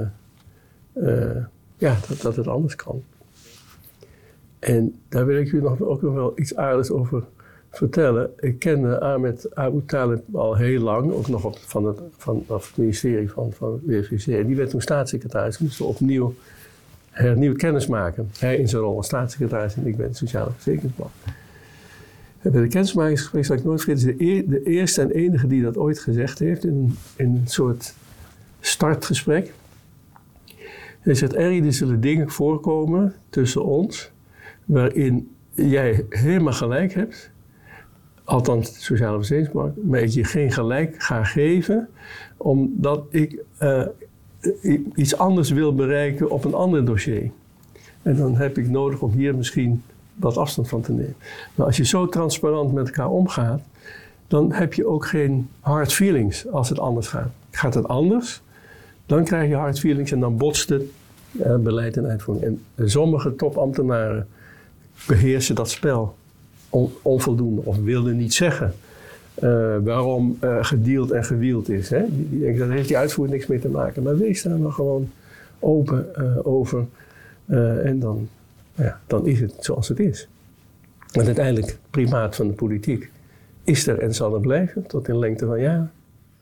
dat het anders kan. En daar wil ik u ook nog wel iets aardigs over vertellen. Ik kende Ahmed Abu Talib al heel lang, ook nog van het ministerie van WFVC. En die werd toen staatssecretaris. We moesten opnieuw hernieuwd kennis maken. Hij in zijn rol als staatssecretaris en ik ben de Sociale Verzekeringsbank. Bij de kennismakingsgesprek zal ik nooit vergeten, de eerste en enige die dat ooit gezegd heeft in een soort startgesprek. Hij zegt, er zullen dingen voorkomen tussen ons waarin jij helemaal gelijk hebt, althans de Sociale Verzekeringsbank, maar ik je geen gelijk ga geven omdat ik iets anders wil bereiken op een ander dossier. En dan heb ik nodig om hier misschien wat afstand van te nemen. Maar als je zo transparant met elkaar omgaat, dan heb je ook geen hard feelings als het anders gaat. Gaat het anders, dan krijg je hard feelings en dan botst het beleid en uitvoering. En sommige topambtenaren beheersen dat spel onvoldoende of wilden niet zeggen waarom gedeeld en gewield is. Hè? Die denken, daar heeft die uitvoering niks mee te maken. Maar wees daar maar gewoon open over en dan is het zoals het is. Want uiteindelijk, het primaat van de politiek is er en zal er blijven tot in lengte van jaren.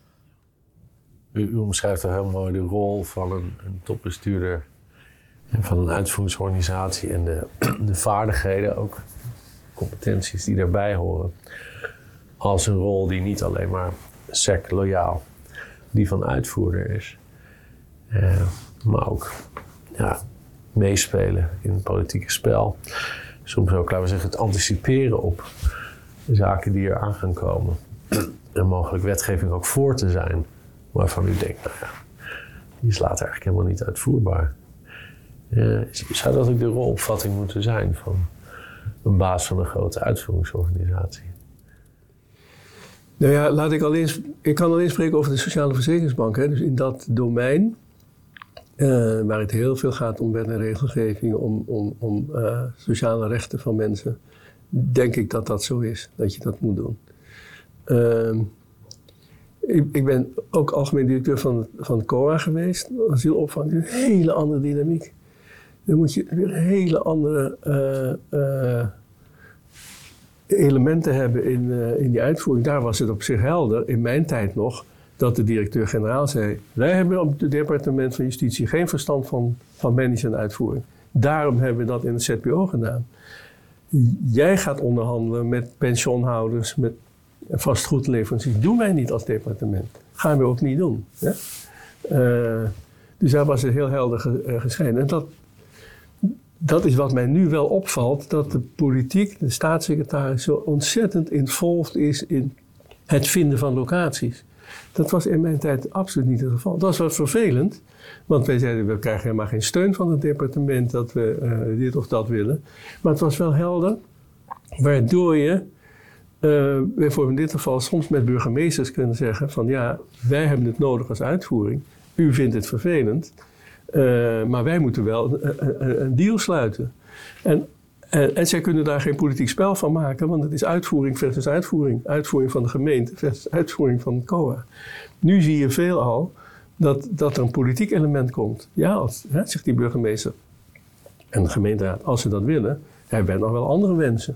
U omschrijft er heel mooi de rol van een topbestuurder en van een uitvoeringsorganisatie en de vaardigheden, ook competenties die daarbij horen, als een rol die niet alleen maar SEC-loyaal die van uitvoerder is, maar ook meespelen in het politieke spel. Soms ook, laten we zeggen, het anticiperen op de zaken die er aan gaan komen. En mogelijk wetgeving ook voor te zijn, waarvan u denkt, die is later eigenlijk helemaal niet uitvoerbaar. Zou dat ook de rolopvatting moeten zijn van een baas van een grote uitvoeringsorganisatie? Nou ja, ik kan alleen spreken over de Sociale Verzekeringsbank. Hè. Dus in dat domein waar het heel veel gaat om wet en regelgeving, om sociale rechten van mensen, denk ik dat dat zo is, dat je dat moet doen. Ik ben ook algemeen directeur van het COA geweest, asielopvang, een hele andere dynamiek. Dan moet je weer hele andere elementen hebben in die uitvoering. Daar was het op zich helder, in mijn tijd nog, dat de directeur-generaal zei, wij hebben op het departement van Justitie geen verstand van management en uitvoering. Daarom hebben we dat in het ZPO gedaan. Jij gaat onderhandelen met pensioenhouders, met vastgoedleveranciers. Doen wij niet als departement. Gaan we ook niet doen. Ja? Dus daar was het heel helder gescheiden. En dat is wat mij nu wel opvalt, dat de politiek, de staatssecretaris, zo ontzettend involved is in het vinden van locaties. Dat was in mijn tijd absoluut niet het geval. Dat was wat vervelend, want wij zeiden, we krijgen helemaal geen steun van het departement dat we dit of dat willen. Maar het was wel helder, waardoor je bijvoorbeeld in dit geval soms met burgemeesters kunnen zeggen van ja, wij hebben het nodig als uitvoering. U vindt het vervelend, maar wij moeten wel een deal sluiten. En zij kunnen daar geen politiek spel van maken, want het is uitvoering versus uitvoering. Uitvoering van de gemeente versus uitvoering van het COA. Nu zie je veelal dat er een politiek element komt. Ja, zegt die burgemeester en de gemeenteraad, als ze dat willen, hebben wij nog wel andere wensen.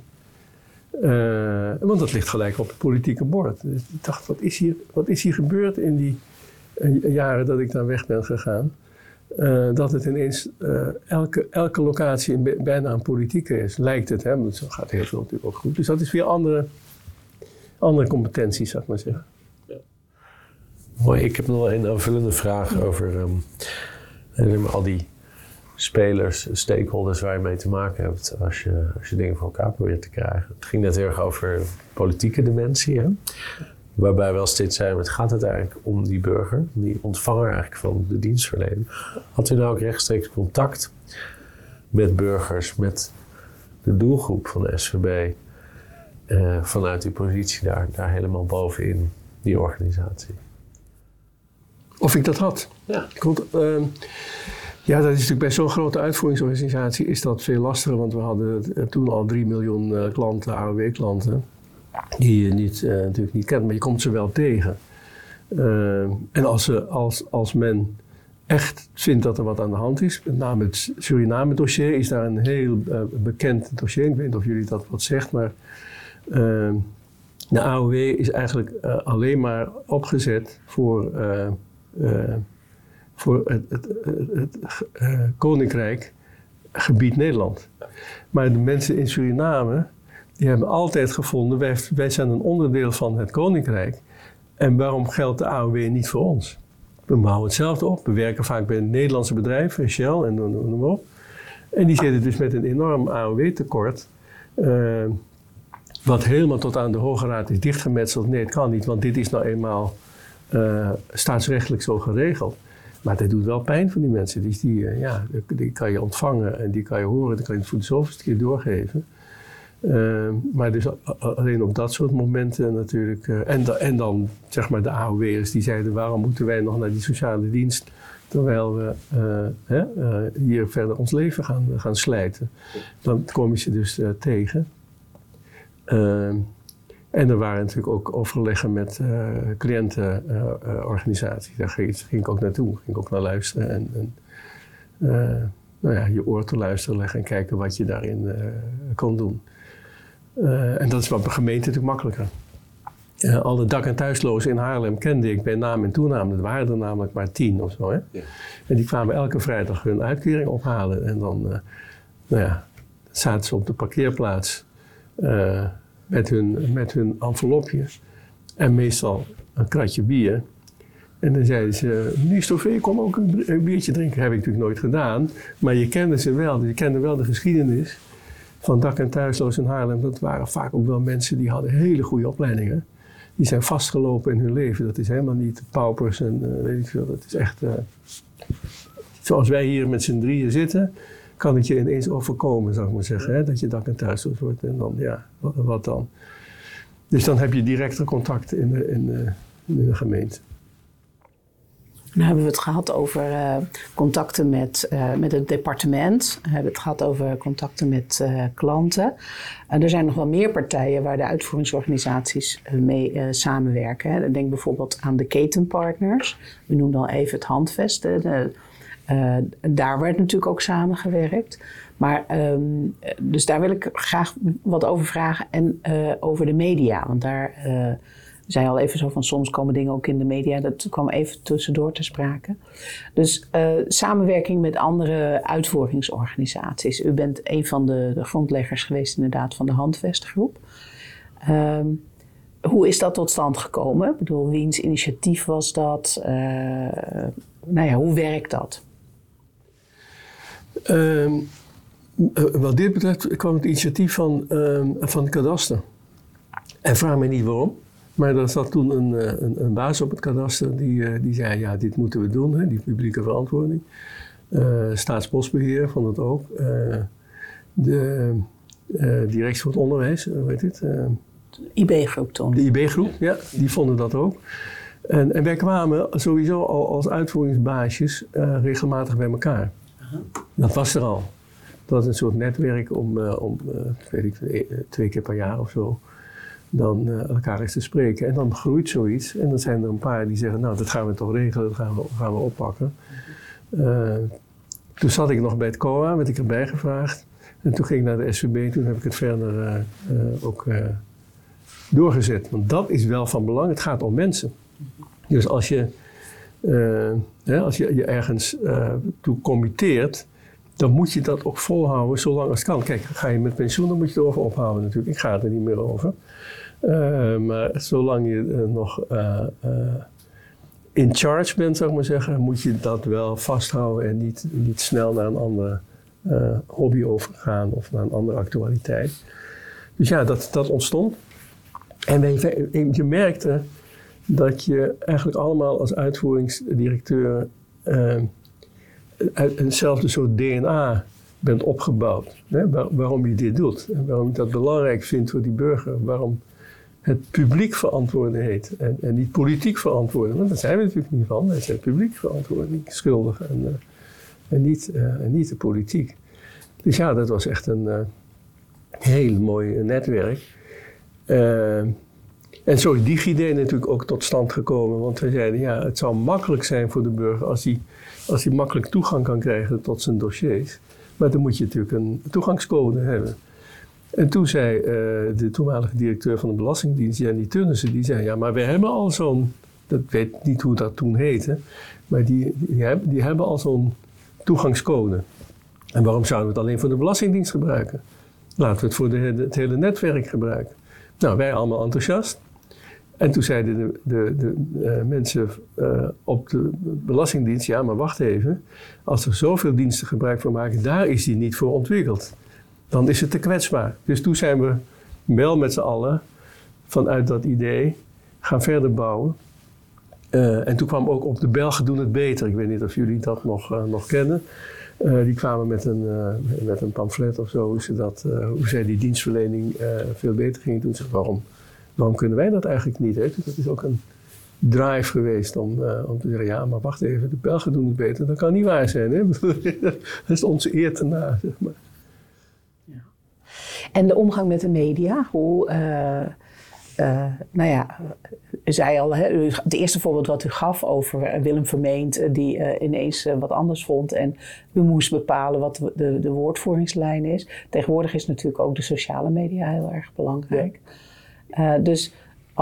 Want dat ligt gelijk op het politieke bord. Dus ik dacht, wat is hier gebeurd in die jaren dat ik daar weg ben gegaan? Dat het ineens elke locatie bijna een politieke is. Lijkt het, hè? Want zo gaat heel veel natuurlijk ook goed. Dus dat is weer andere competenties, zou ik maar zeggen. Ja. Mooi, ik heb nog een aanvullende vraag over al die spelers, stakeholders waar je mee te maken hebt als je dingen voor elkaar probeert te krijgen. Het ging net heel erg over politieke dimensie, hè? Waarbij we wel steeds zeiden, het gaat het eigenlijk om die burger, die ontvanger eigenlijk van de dienstverlening. Had u nou ook rechtstreeks contact met burgers, met de doelgroep van de SVB, vanuit die positie daar helemaal bovenin die organisatie? Of ik dat had? Ja. Ja, dat is natuurlijk bij zo'n grote uitvoeringsorganisatie is dat veel lastiger, want we hadden toen al 3 miljoen klanten, AOW-klanten. Die je natuurlijk niet kent, maar je komt ze wel tegen. En als men echt vindt dat er wat aan de hand is, met name het Suriname-dossier is daar een heel bekend dossier. Ik weet niet of jullie dat wat zegt, maar de AOW is eigenlijk alleen maar opgezet voor het Koninkrijk, gebied Nederland. Maar de mensen in Suriname, die hebben altijd gevonden, wij zijn een onderdeel van het Koninkrijk. En waarom geldt de AOW niet voor ons? We bouwen hetzelfde op. We werken vaak bij Nederlandse bedrijven, Shell en noem maar op. En die zitten dus met een enorm AOW-tekort. Wat helemaal tot aan de Hoge Raad is dichtgemetseld. Nee, het kan niet, want dit is nou eenmaal staatsrechtelijk zo geregeld. Maar dat doet wel pijn voor die mensen. Dus die kan je ontvangen en die kan je horen. Die kan je het voor de zoveelste keer doorgeven. Maar dus alleen op dat soort momenten natuurlijk. En dan zeg maar de AOW'ers die zeiden, waarom moeten wij nog naar die sociale dienst, terwijl we hier verder ons leven gaan slijten. Dan kom je ze dus tegen. En er waren natuurlijk ook overleggen met cliëntenorganisaties. Daar ging ik ook naartoe, ging ik ook naar luisteren. En je oor te luisteren leggen en kijken wat je daarin kon doen. En dat is wat bij gemeente natuurlijk makkelijker. Alle dak- en thuislozen in Haarlem kende ik bij naam en toenaam. Dat waren er namelijk maar 10 of zo. Hè? Ja. En die kwamen elke vrijdag hun uitkering ophalen. En dan zaten ze op de parkeerplaats met hun envelopje. En meestal een kratje bier. En dan zeiden ze, meneer Stofé, kom ook een biertje drinken. Dat heb ik natuurlijk nooit gedaan. Maar je kende ze wel. Dus je kende wel de geschiedenis van dak- en thuisloos in Haarlem. Dat waren vaak ook wel mensen die hadden hele goede opleidingen. Die zijn vastgelopen in hun leven. Dat is helemaal niet paupers en weet ik veel. Dat is echt, zoals wij hier met z'n drieën zitten, kan het je ineens overkomen, zou ik maar zeggen. Hè? Dat je dak- en thuisloos wordt. En dan, ja, wat dan? Dus dan heb je directer contact in de gemeente. Dan hebben we het gehad over contacten met het departement. We hebben het gehad over contacten met klanten. Er zijn nog wel meer partijen waar de uitvoeringsorganisaties mee samenwerken. Hè. Denk bijvoorbeeld aan de ketenpartners. We noemen dan even het handvest. Daar werd natuurlijk ook samengewerkt. Maar, dus daar wil ik graag wat over vragen. En over de media. Want daar zei al even zo van soms komen dingen ook in de media. Dat kwam even tussendoor te sprake. Dus samenwerking met andere uitvoeringsorganisaties. U bent een van de grondleggers geweest inderdaad van de Handvestgroep. Hoe is dat tot stand gekomen? Ik bedoel, wiens initiatief was dat? Hoe werkt dat? Wat dit betreft kwam het initiatief van het kadaster. En vraag me niet waarom. Maar er zat toen een baas op het kadaster die zei, ja, dit moeten we doen, hè, die publieke verantwoording. Staatsbosbeheer vond het ook. De directie voor het onderwijs, hoe heet dit? IB-groep toen. De IB-groep, ja, die vonden dat ook. En wij kwamen sowieso al als uitvoeringsbaasjes regelmatig bij elkaar. Dat was er al. Dat was een soort netwerk om weet ik, 2 keer per jaar of zo, dan elkaar eens te spreken. En dan groeit zoiets. En dan zijn er een paar die zeggen, nou, dat gaan we toch regelen, dat gaan we oppakken. Toen zat ik nog bij het COA, werd ik erbij gevraagd. En toen ging ik naar de SVB, toen heb ik het verder ook doorgezet. Want dat is wel van belang, het gaat om mensen. Dus als je ergens toe committeert, dan moet je dat ook volhouden zolang als het kan. Kijk, ga je met pensioen, dan moet je erover ophouden natuurlijk. Ik ga er niet meer over. Maar zolang je nog in charge bent, zou ik maar zeggen, moet je dat wel vasthouden en niet snel naar een andere hobby overgaan of naar een andere actualiteit. Dus ja, dat ontstond. En je merkte dat je eigenlijk allemaal als uitvoeringsdirecteur uit eenzelfde soort DNA bent opgebouwd. Hè? Waarom je dit doet. En waarom je dat belangrijk vindt voor die burger. Waarom het publiek verantwoorden heet. En niet politiek verantwoorden. Want daar zijn we natuurlijk niet van. Wij zijn publiek verantwoording schuldig. En niet de politiek. Dus ja, dat was echt een heel mooi netwerk. En zo is DigiD natuurlijk ook tot stand gekomen. Want wij zeiden, ja, het zou makkelijk zijn voor de burger als hij makkelijk toegang kan krijgen tot zijn dossiers. Maar dan moet je natuurlijk een toegangscode hebben. En toen zei de toenmalige directeur van de Belastingdienst, Jenny Tunnissen, die zei, ja, maar we hebben al zo'n, dat weet niet hoe dat toen heette, maar die hebben al zo'n toegangscode. En waarom zouden we het alleen voor de Belastingdienst gebruiken? Laten we het voor het hele netwerk gebruiken. Nou, wij allemaal enthousiast. En toen zeiden de mensen op de Belastingdienst, ja, maar wacht even. Als er zoveel diensten gebruik van maken, daar is die niet voor ontwikkeld. Dan is het te kwetsbaar. Dus toen zijn we wel met z'n allen vanuit dat idee gaan verder bouwen. En toen kwam ook op de Belgen doen het beter. Ik weet niet of jullie dat nog kennen. Die kwamen met een pamflet of zo, hoe zij die dienstverlening veel beter gingen doen. Zeg, waarom kunnen wij dat eigenlijk niet? Hè? Dus dat is ook een drive geweest om te zeggen, ja, maar wacht even, de Belgen doen het beter. Dat kan niet waar zijn. Hè? Dat is onze eer te na, zeg maar. Ja. En de omgang met de media, hoe... u zei al, hè, het eerste voorbeeld wat u gaf over Willem Vermeend, die ineens wat anders vond en u moest bepalen wat de woordvoeringslijn is. Tegenwoordig is natuurlijk ook de sociale media heel erg belangrijk. Ja. Dus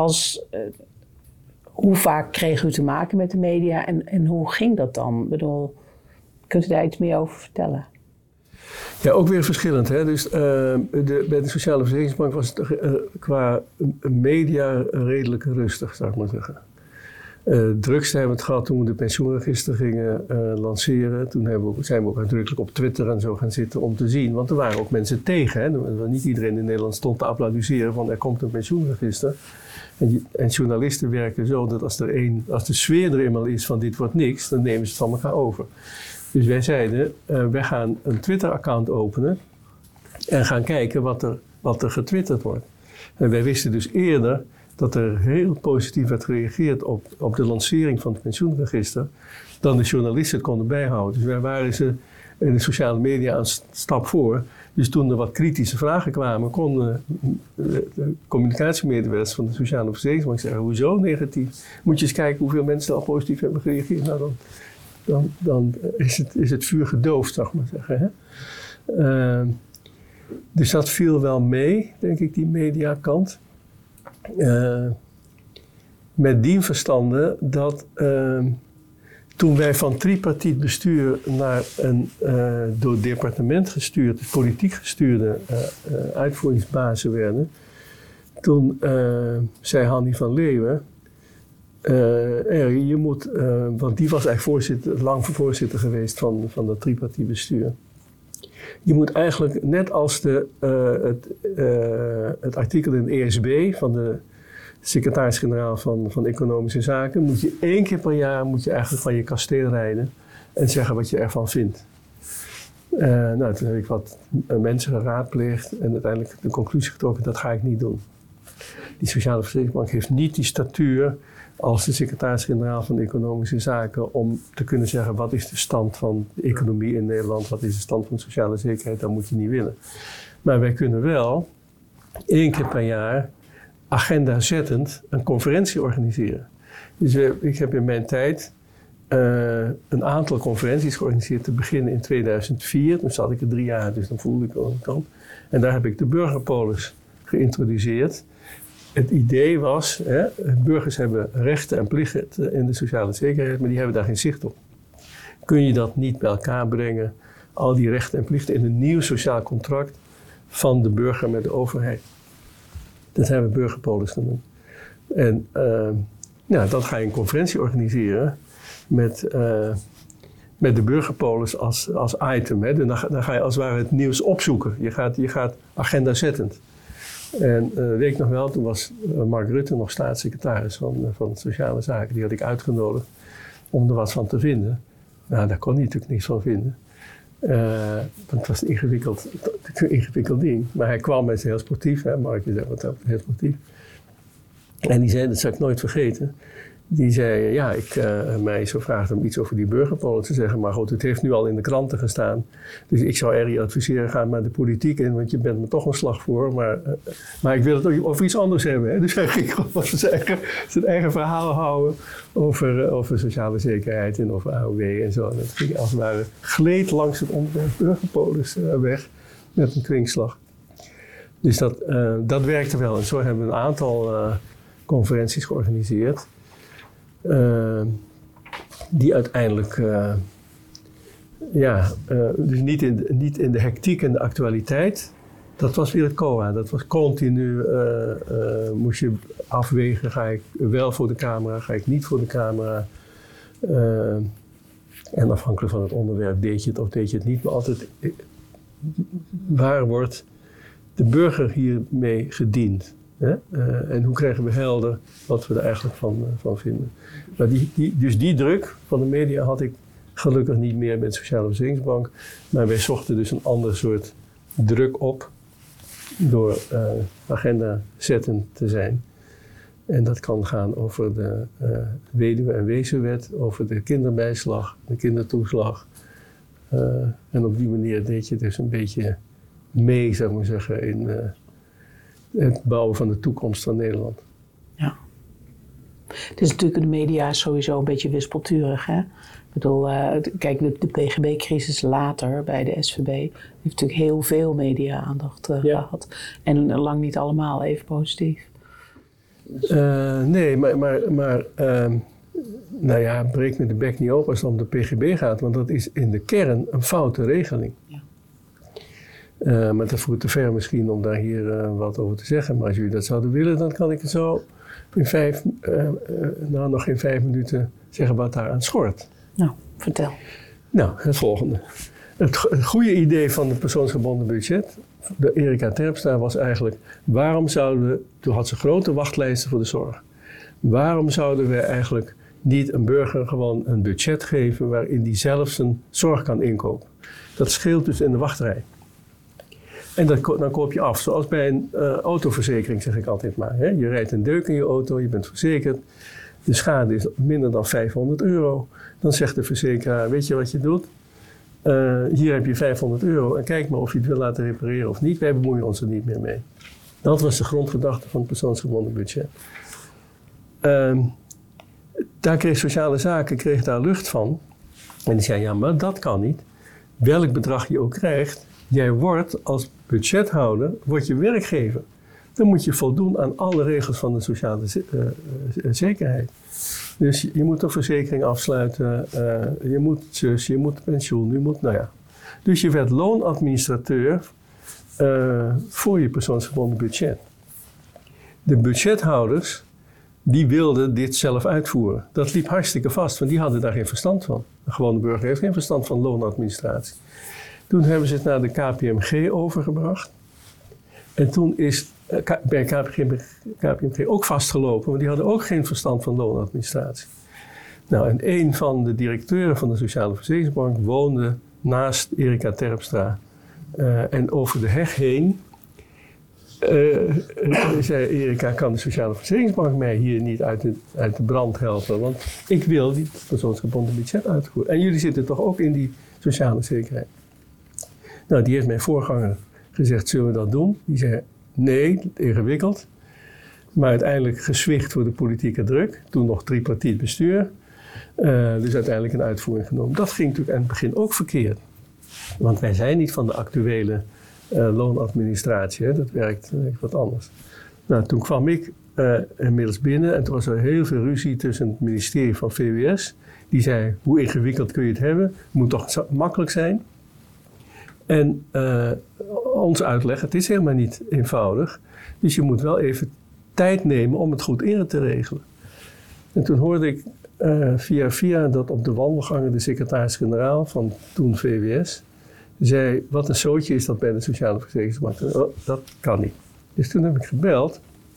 hoe vaak kreeg u te maken met de media en hoe ging dat dan? Ik bedoel, kunt u daar iets meer over vertellen? Ja, ook weer verschillend. Hè? Dus bij de Sociale Verzekeringsbank was het qua media redelijk rustig, zou ik maar zeggen. Het drukste hebben we het gehad toen we de pensioenregister gingen lanceren. Toen zijn we ook uitdrukkelijk op Twitter en zo gaan zitten om te zien. Want er waren ook mensen tegen. Hè? Niet iedereen in Nederland stond te applaudisseren van er komt een pensioenregister. En journalisten werken zo dat als de sfeer er eenmaal is van dit wordt niks, dan nemen ze het van elkaar over. Dus wij zeiden, wij gaan een Twitter-account openen en gaan kijken wat er getwitterd wordt. En wij wisten dus eerder dat er heel positief werd gereageerd op de lancering van het pensioenregister, dan de journalisten het konden bijhouden. Dus wij waren ze in de sociale media een stap voor. Dus toen er wat kritische vragen kwamen, konden de communicatiemedewerkers van de Sociale Verzekeringsbank zeggen, hoezo negatief? Moet je eens kijken hoeveel mensen al positief hebben gereageerd. Nou, dan is het vuur gedoofd, zou ik maar zeggen. Hè? Dus dat viel wel mee, denk ik, die mediakant. Met dien verstande dat toen wij van tripartiet bestuur naar een door het departement gestuurd, politiek gestuurde uitvoeringsbazen werden, toen zei Hannie van Leeuwen, je moet, want die was eigenlijk lang voorzitter geweest van dat tripartiet bestuur. Je moet eigenlijk, net als het artikel in de ESB van de secretaris-generaal van Economische Zaken, moet je 1 keer per jaar eigenlijk van je kasteel rijden en zeggen wat je ervan vindt. Toen heb ik wat mensen geraadpleegd en uiteindelijk de conclusie getrokken, dat ga ik niet doen. Die Sociale Verzekeringsbank heeft niet die statuur als de secretaris-generaal van Economische Zaken om te kunnen zeggen wat is de stand van de economie in Nederland, wat is de stand van de sociale zekerheid, dat moet je niet willen. Maar wij kunnen wel 1 keer per jaar agenda zettend een conferentie organiseren. Dus ik heb in mijn tijd een aantal conferenties georganiseerd, te beginnen in 2004. Toen zat ik er 3 jaar, dus dan voelde ik wat ik kan. En daar heb ik de burgerpolis geïntroduceerd. Het idee was, burgers hebben rechten en plichten in de sociale zekerheid, maar die hebben daar geen zicht op. Kun je dat niet bij elkaar brengen, al die rechten en plichten, in een nieuw sociaal contract van de burger met de overheid? Dat hebben we burgerpolis genoemd. En dan ga je een conferentie organiseren met de burgerpolis als item. Hè. Dan ga je als het ware het nieuws opzoeken. Je gaat agenda zettend. En weet ik nog wel, toen was Mark Rutte nog staatssecretaris van Sociale Zaken. Die had ik uitgenodigd om er wat van te vinden. Nou, daar kon hij natuurlijk niks van vinden. Want het was een ingewikkeld ding. Maar hij kwam met heel sportief. Hè? Mark zei, wat heel sportief. En die zei, dat zal ik nooit vergeten. Die zei, mij zo vraagt om iets over die burgerpolis te zeggen. Maar goed, het heeft nu al in de kranten gestaan. Dus ik zou Errie adviseren, ga maar de politiek in. Want je bent me toch een slag voor. Maar ik wil het ook over iets anders hebben. Hè? Dus hij ging gewoon zijn eigen verhaal houden over sociale zekerheid en over AOW en zo. En dat ging als het ware gleed langs het onderwerp burgerpolis weg met een kringslag. Dus dat werkte wel. En zo hebben we een aantal conferenties georganiseerd. Die uiteindelijk dus niet in de hectiek en de actualiteit. Dat was weer het COA. Dat was continu, moest je afwegen, ga ik wel voor de camera, ga ik niet voor de camera. En afhankelijk van het onderwerp deed je het of deed je het niet. Maar altijd, waar wordt de burger hiermee gediend? Hè? En hoe krijgen we helder wat we er eigenlijk van vinden. Maar die druk van de media had ik gelukkig niet meer met de Sociale Verzekeringsbank. Maar wij zochten dus een ander soort druk op door agenda zettend te zijn. En dat kan gaan over de weduwe- en wezenwet, over de kinderbijslag, de kindertoeslag. En op die manier deed je dus een beetje mee, zou ik maar zeggen, in het bouwen van de toekomst van Nederland. Ja. Het is natuurlijk, de media sowieso een beetje wispelturig. Hè? Ik bedoel, kijk, de PGB-crisis later bij de SVB heeft natuurlijk heel veel media-aandacht gehad. En lang niet allemaal even positief. Nee, maar breek me de bek niet open als het om de PGB gaat, want dat is in de kern een foute regeling. Ja. Maar dat voert te ver misschien om daar hier wat over te zeggen. Maar als jullie dat zouden willen, dan kan ik het zo nog in 5 minuten zeggen wat daar aan schort. Nou, vertel. Nou, het volgende. Het goede idee van het persoonsgebonden budget, de Erika Terpstra, was eigenlijk, toen had ze grote wachtlijsten voor de zorg. Waarom zouden we eigenlijk niet een burger gewoon een budget geven waarin die zelf zijn zorg kan inkopen? Dat scheelt dus in de wachtrij. En dan koop je af. Zoals bij een autoverzekering, zeg ik altijd maar. Hè? Je rijdt een deuk in je auto, je bent verzekerd. De schade is minder dan €500. Dan zegt de verzekeraar, weet je wat je doet? Hier heb je €500 en kijk maar of je het wil laten repareren of niet. Wij bemoeien ons er niet meer mee. Dat was de grondgedachte van het persoonsgebonden budget. Daar kreeg Sociale Zaken daar lucht van. En die zei, ja, maar dat kan niet. Welk bedrag je ook krijgt, jij wordt als budgethouder, word je werkgever. Dan moet je voldoen aan alle regels van de sociale zekerheid. Dus je moet een verzekering afsluiten, je moet pensioen, nou ja. Dus je werd loonadministrateur voor je persoonsgebonden budget. De budgethouders, die wilden dit zelf uitvoeren. Dat liep hartstikke vast, want die hadden daar geen verstand van. De gewone burger heeft geen verstand van loonadministratie. Toen hebben ze het naar de KPMG overgebracht. En toen is bij KPMG ook vastgelopen, want die hadden ook geen verstand van loonadministratie. Nou, en een van de directeuren van de Sociale Verzekeringsbank woonde naast Erika Terpstra. En over de heg heen zei Erika, kan de Sociale Verzekeringsbank mij hier niet uit de brand helpen? Want ik wil die persoonsgebonden budget uitvoeren. En jullie zitten toch ook in die sociale zekerheid? Nou, die heeft mijn voorganger gezegd, zullen we dat doen? Die zei, nee, ingewikkeld. Maar uiteindelijk gezwicht voor de politieke druk. Toen nog tripartiet bestuur. Dus uiteindelijk een uitvoering genomen. Dat ging natuurlijk aan het begin ook verkeerd. Want wij zijn niet van de actuele loonadministratie. Hè? Dat werkt wat anders. Nou, toen kwam ik inmiddels binnen. En toen was er heel veel ruzie tussen het ministerie van VWS. Die zei, hoe ingewikkeld kun je het hebben? Het moet toch makkelijk zijn? En ons uitleg, het is helemaal niet eenvoudig. Dus je moet wel even tijd nemen om het goed in te regelen. En toen hoorde ik via dat op de wandelgangen de secretaris-generaal van toen VWS zei, wat een zootje is dat bij de Sociale Verzekeringsbank. Oh, dat kan niet. Dus toen heb ik gebeld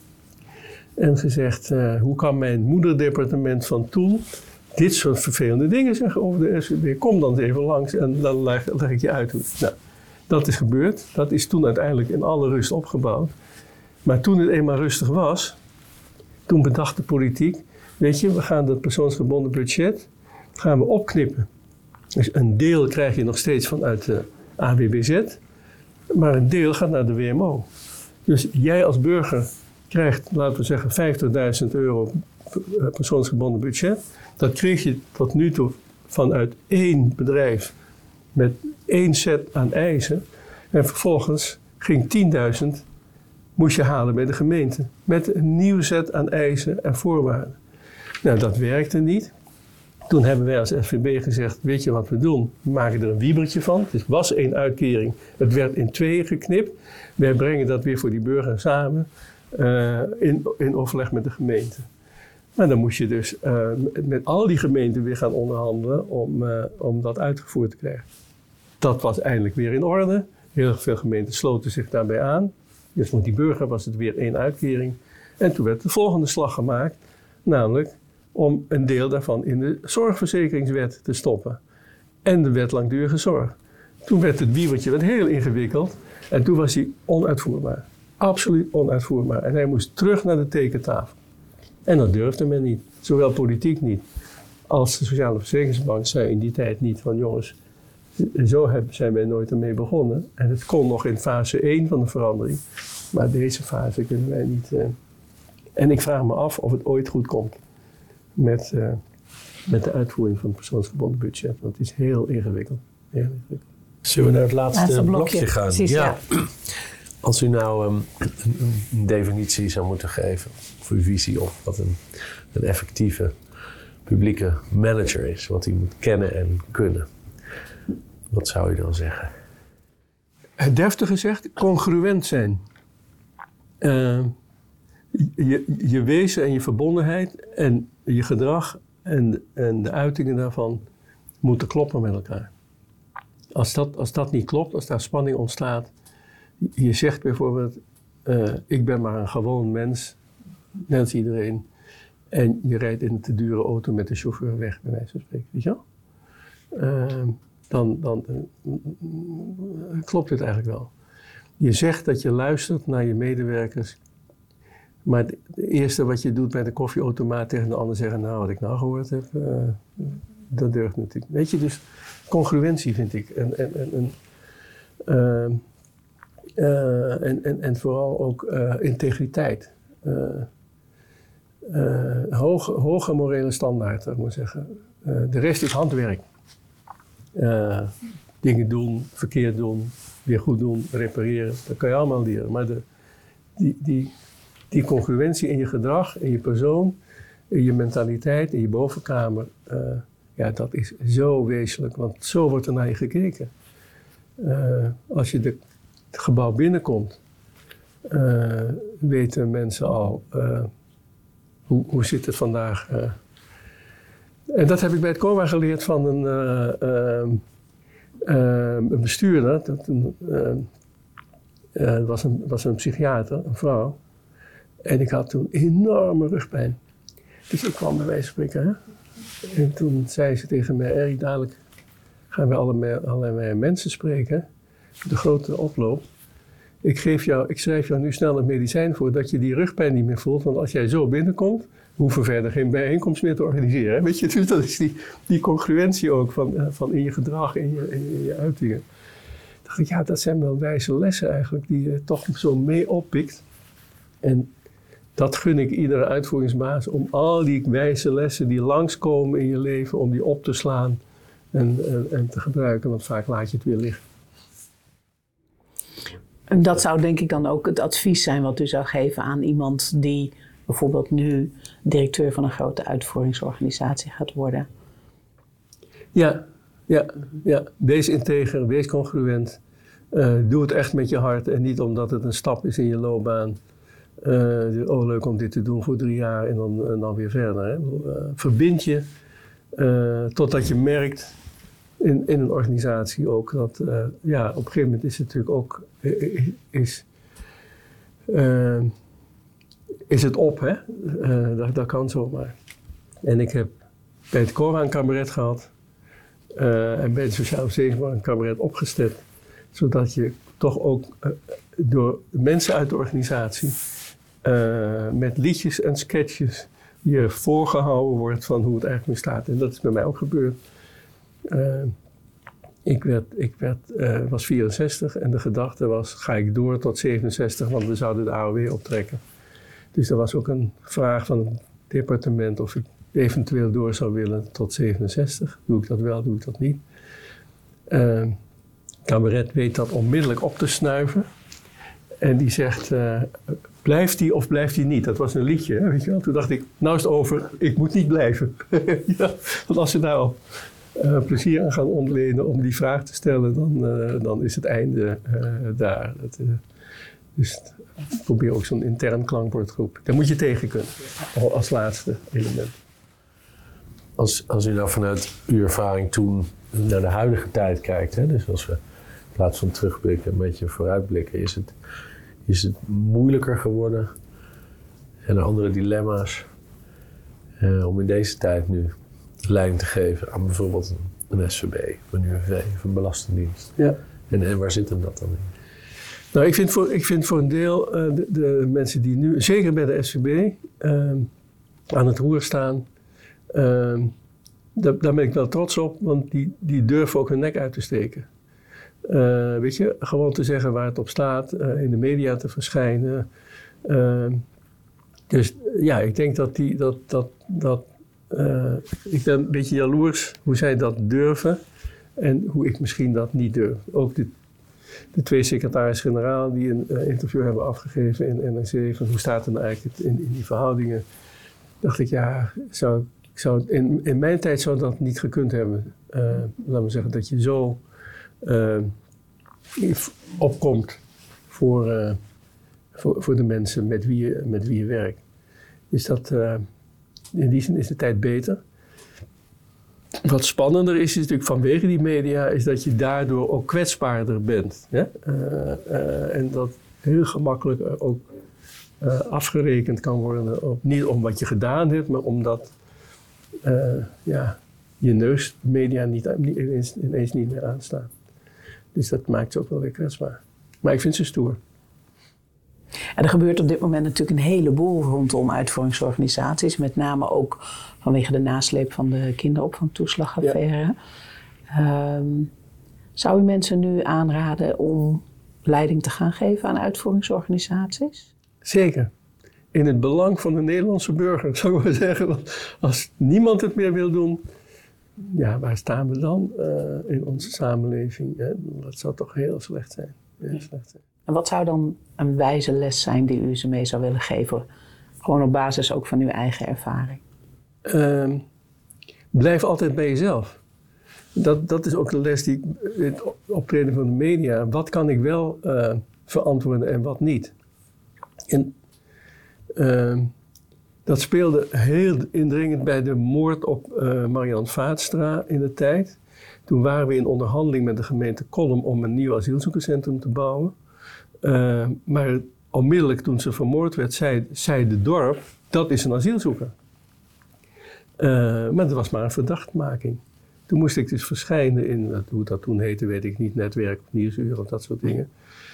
en gezegd, hoe kan mijn moederdepartement van toen dit soort vervelende dingen zeggen over de SVB? Kom dan eens even langs en dan leg ik je uit hoe. Nou, dat is gebeurd. Dat is toen uiteindelijk in alle rust opgebouwd. Maar toen het eenmaal rustig was, toen bedacht de politiek, weet je, we gaan dat persoonsgebonden budget gaan we opknippen. Dus een deel krijg je nog steeds vanuit de AWBZ, maar een deel gaat naar de WMO. Dus jij als burger krijgt, laten we zeggen, €50.000 persoonsgebonden budget. Dat kreeg je tot nu toe vanuit één bedrijf met één set aan eisen. En vervolgens ging 10.000 moest je halen bij de gemeente. Met een nieuw set aan eisen en voorwaarden. Nou, dat werkte niet. Toen hebben wij als SVB gezegd, weet je wat we doen? We maken er een wiebertje van. Het was één uitkering. Het werd in tweeën geknipt. Wij brengen dat weer voor die burger samen in overleg met de gemeente. Maar dan moest je dus met al die gemeenten weer gaan onderhandelen om dat uitgevoerd te krijgen. Dat was eindelijk weer in orde. Heel veel gemeenten sloten zich daarbij aan. Dus voor die burger was het weer één uitkering. En toen werd de volgende slag gemaakt. Namelijk om een deel daarvan in de zorgverzekeringswet te stoppen. En de wet langdurige zorg. Toen werd het wiebertje heel ingewikkeld. En toen was hij onuitvoerbaar. Absoluut onuitvoerbaar. En hij moest terug naar de tekentafel. En dat durfde men niet. Zowel politiek niet als de Sociale Verzekeringsbank zei in die tijd niet van jongens, zo zijn wij nooit ermee begonnen. En het kon nog in fase 1 van de verandering. Maar deze fase kunnen wij niet. En ik vraag me af of het ooit goed komt met de uitvoering van het persoonsgebonden budget. Want het is heel ingewikkeld. Heel ingewikkeld. Zullen we naar het laatste blokje gaan? Precies, ja. Als u nou een definitie zou moeten geven, of uw visie op wat een effectieve publieke manager is, wat hij moet kennen en kunnen, wat zou u dan zeggen? Deftig gezegd, congruent zijn. Je wezen en je verbondenheid en je gedrag en de uitingen daarvan moeten kloppen met elkaar. Als dat niet klopt, als daar spanning ontstaat. Je zegt bijvoorbeeld, ik ben maar een gewoon mens, net als iedereen. En je rijdt in een te dure auto met de chauffeur weg, bij wijze van spreken. Weet je wel? Dan klopt het eigenlijk wel. je zegt dat je luistert naar je medewerkers. Maar het eerste wat je doet bij de koffieautomaat tegen de ander zeggen, nou wat ik nou gehoord heb, dat durft natuurlijk. Weet je, dus congruentie vind ik. En vooral ook integriteit. Hoge morele standaard, zou ik maar zeggen. De rest is handwerk. Dingen doen, verkeerd doen, weer goed doen, repareren. Dat kan je allemaal leren. Maar die congruentie in je gedrag, in je persoon, in je mentaliteit, in je bovenkamer, dat is zo wezenlijk, want zo wordt er naar je gekeken. Als je het gebouw binnenkomt, weten mensen al hoe zit het vandaag. En dat heb ik bij het COA geleerd van een bestuurder. Dat was een psychiater, een vrouw. En ik had toen enorme rugpijn. Dus ik kwam bij wijze van spreken. Hè? En toen zei ze tegen mij, Erik, dadelijk gaan we allerlei mensen spreken. De grote oploop. Ik schrijf jou nu snel een medicijn voor dat je die rugpijn niet meer voelt. Want als jij zo binnenkomt, hoeven we verder geen bijeenkomst meer te organiseren. Hè? Weet je, dus dat is die congruentie ook van in je gedrag, in je uitingen. Dacht ik, ja, dat zijn wel wijze lessen eigenlijk die je toch zo mee oppikt. En dat gun ik iedere uitvoeringsbaas, om al die wijze lessen die langskomen in je leven, om die op te slaan en te gebruiken, want vaak laat je het weer liggen. En dat zou denk ik dan ook het advies zijn wat u zou geven aan iemand die bijvoorbeeld nu directeur van een grote uitvoeringsorganisatie gaat worden. Ja. Wees integer, wees congruent. Doe het echt met je hart en niet omdat het een stap is in je loopbaan. Leuk om dit te doen voor 3 jaar en dan weer verder. Hè. Verbind je totdat je merkt in een organisatie ook dat op een gegeven moment is het natuurlijk ook is het op, hè? Dat kan zomaar. En ik heb bij het COA een cabaret gehad en bij de Sociale Verzekeringsbank een cabaret opgezet, zodat je toch ook door mensen uit de organisatie met liedjes en sketches je voorgehouden wordt van hoe het eigenlijk nu staat. En dat is bij mij ook gebeurd. Ik was 64 en de gedachte was, ga ik door tot 67, want we zouden de AOW optrekken. Dus er was ook een vraag van het departement of ik eventueel door zou willen tot 67. Doe ik dat wel, doe ik dat niet? Cabaret weet dat onmiddellijk op te snuiven. En die zegt, blijft die of blijft die niet? Dat was een liedje, hè, weet je wel. Toen dacht ik, nou is het over, ik moet niet blijven. Ja, want als ze daar al plezier aan gaan ontlenen om die vraag te stellen, dan is het einde daar. Dus probeer ook zo'n intern klankbordgroep. Daar moet je tegen kunnen, als laatste element. Als u nou vanuit uw ervaring toen naar de huidige tijd kijkt, hè, dus als we in plaats van terugblikken een beetje vooruitblikken, is het moeilijker geworden en andere dilemma's om in deze tijd nu leiding te geven aan bijvoorbeeld een SVB, een UWV of een Belastingdienst. Ja. En waar zit hem dat dan in? Nou, ik vind voor een deel de mensen die nu, zeker bij de SVB, aan het roer staan, daar ben ik wel trots op, want die durven ook hun nek uit te steken. Weet je, gewoon te zeggen waar het op staat, in de media te verschijnen. Dus ja, ik denk dat ik ben een beetje jaloers hoe zij dat durven en hoe ik misschien dat niet durf. Ook de 2 secretaris-generaal die een interview hebben afgegeven in NRC, van hoe staat het nou eigenlijk in die verhoudingen, dacht ik, ja, in mijn tijd zou dat niet gekund hebben. Laten we zeggen dat je zo opkomt voor de mensen met wie je werkt. Dus dat, in die zin is de tijd beter. Wat spannender is natuurlijk vanwege die media, is dat je daardoor ook kwetsbaarder bent. Hè? En dat heel gemakkelijk ook afgerekend kan worden. Niet om wat je gedaan hebt, maar omdat je neus media ineens niet meer aanstaan. Dus dat maakt ze ook wel weer kwetsbaar. Maar ik vind ze stoer. En er gebeurt op dit moment natuurlijk een heleboel rondom uitvoeringsorganisaties. Met name ook vanwege de nasleep van de kinderopvangtoeslagaffaire. Ja. Zou u mensen nu aanraden om leiding te gaan geven aan uitvoeringsorganisaties? Zeker. In het belang van de Nederlandse burger, zou ik maar zeggen. Want als niemand het meer wil doen, ja, waar staan we dan in onze samenleving? Dat zou toch heel slecht zijn. Heel slecht zijn. En wat zou dan een wijze les zijn die u ze mee zou willen geven? Gewoon op basis ook van uw eigen ervaring. Blijf altijd bij jezelf. Dat is ook de les die ik in het optreden van de media. Wat kan ik wel verantwoorden en wat niet? En dat speelde heel indringend bij de moord op Marianne Vaatstra in de tijd. Toen waren we in onderhandeling met de gemeente Kollum om een nieuw asielzoekerscentrum te bouwen. Maar onmiddellijk toen ze vermoord werd, zei de dorp, dat is een asielzoeker. Maar dat was maar een verdachtmaking. Toen moest ik dus verschijnen in, hoe dat toen heette, weet ik niet, Netwerk of Nieuwsuur of dat soort dingen.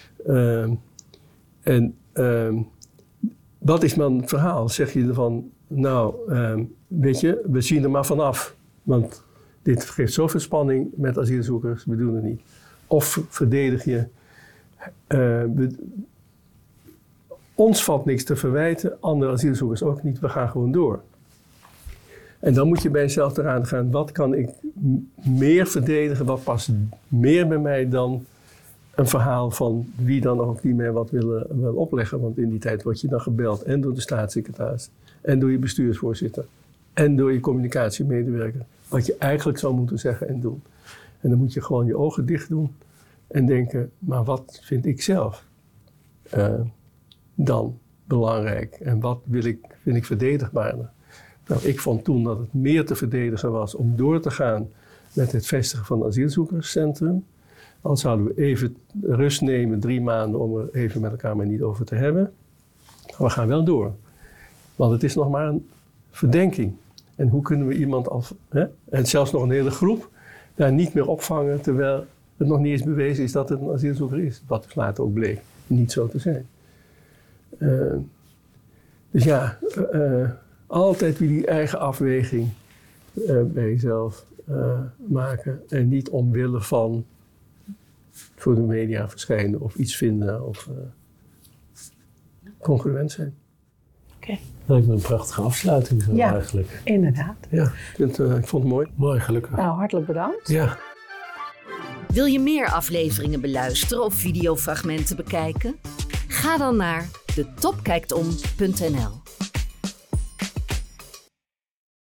Wat is dan het verhaal? Zeg je ervan, nou, weet je, we zien er maar vanaf. Want dit geeft zoveel spanning met asielzoekers, we doen het niet. Of verdedig je, ons valt niks te verwijten, andere asielzoekers ook niet, we gaan gewoon door. En dan moet je bij jezelf eraan gaan, wat kan ik meer verdedigen, wat past meer bij mij dan een verhaal van wie dan ook die mij wat wil opleggen. Want in die tijd word je dan gebeld en door de staatssecretaris en door je bestuursvoorzitter en door je communicatiemedewerker. Wat je eigenlijk zou moeten zeggen en doen. En dan moet je gewoon je ogen dicht doen en denken, maar wat vind ik zelf dan belangrijk? En wat vind ik verdedigbaarder? Nou, ik vond toen dat het meer te verdedigen was om door te gaan met het vestigen van een asielzoekerscentrum. Dan zouden we even rust nemen, 3 maanden, om er even met elkaar maar niet over te hebben. Maar we gaan wel door. Want het is nog maar een verdenking. En hoe kunnen we iemand en zelfs nog een hele groep, daar niet meer opvangen, terwijl het nog niet eens bewezen is dat het een asielzoeker is. Wat dus later ook bleek niet zo te zijn. Dus ja, altijd weer die eigen afweging bij jezelf maken. En niet omwille van voor de media verschijnen of iets vinden of congruent zijn. Oké. Lijkt me een prachtige afsluiting zo eigenlijk. Inderdaad. Ja, ik vond het mooi. Mooi, gelukkig. Nou, hartelijk bedankt. Ja. Wil je meer afleveringen beluisteren of videofragmenten bekijken? Ga dan naar detopkijktom.nl.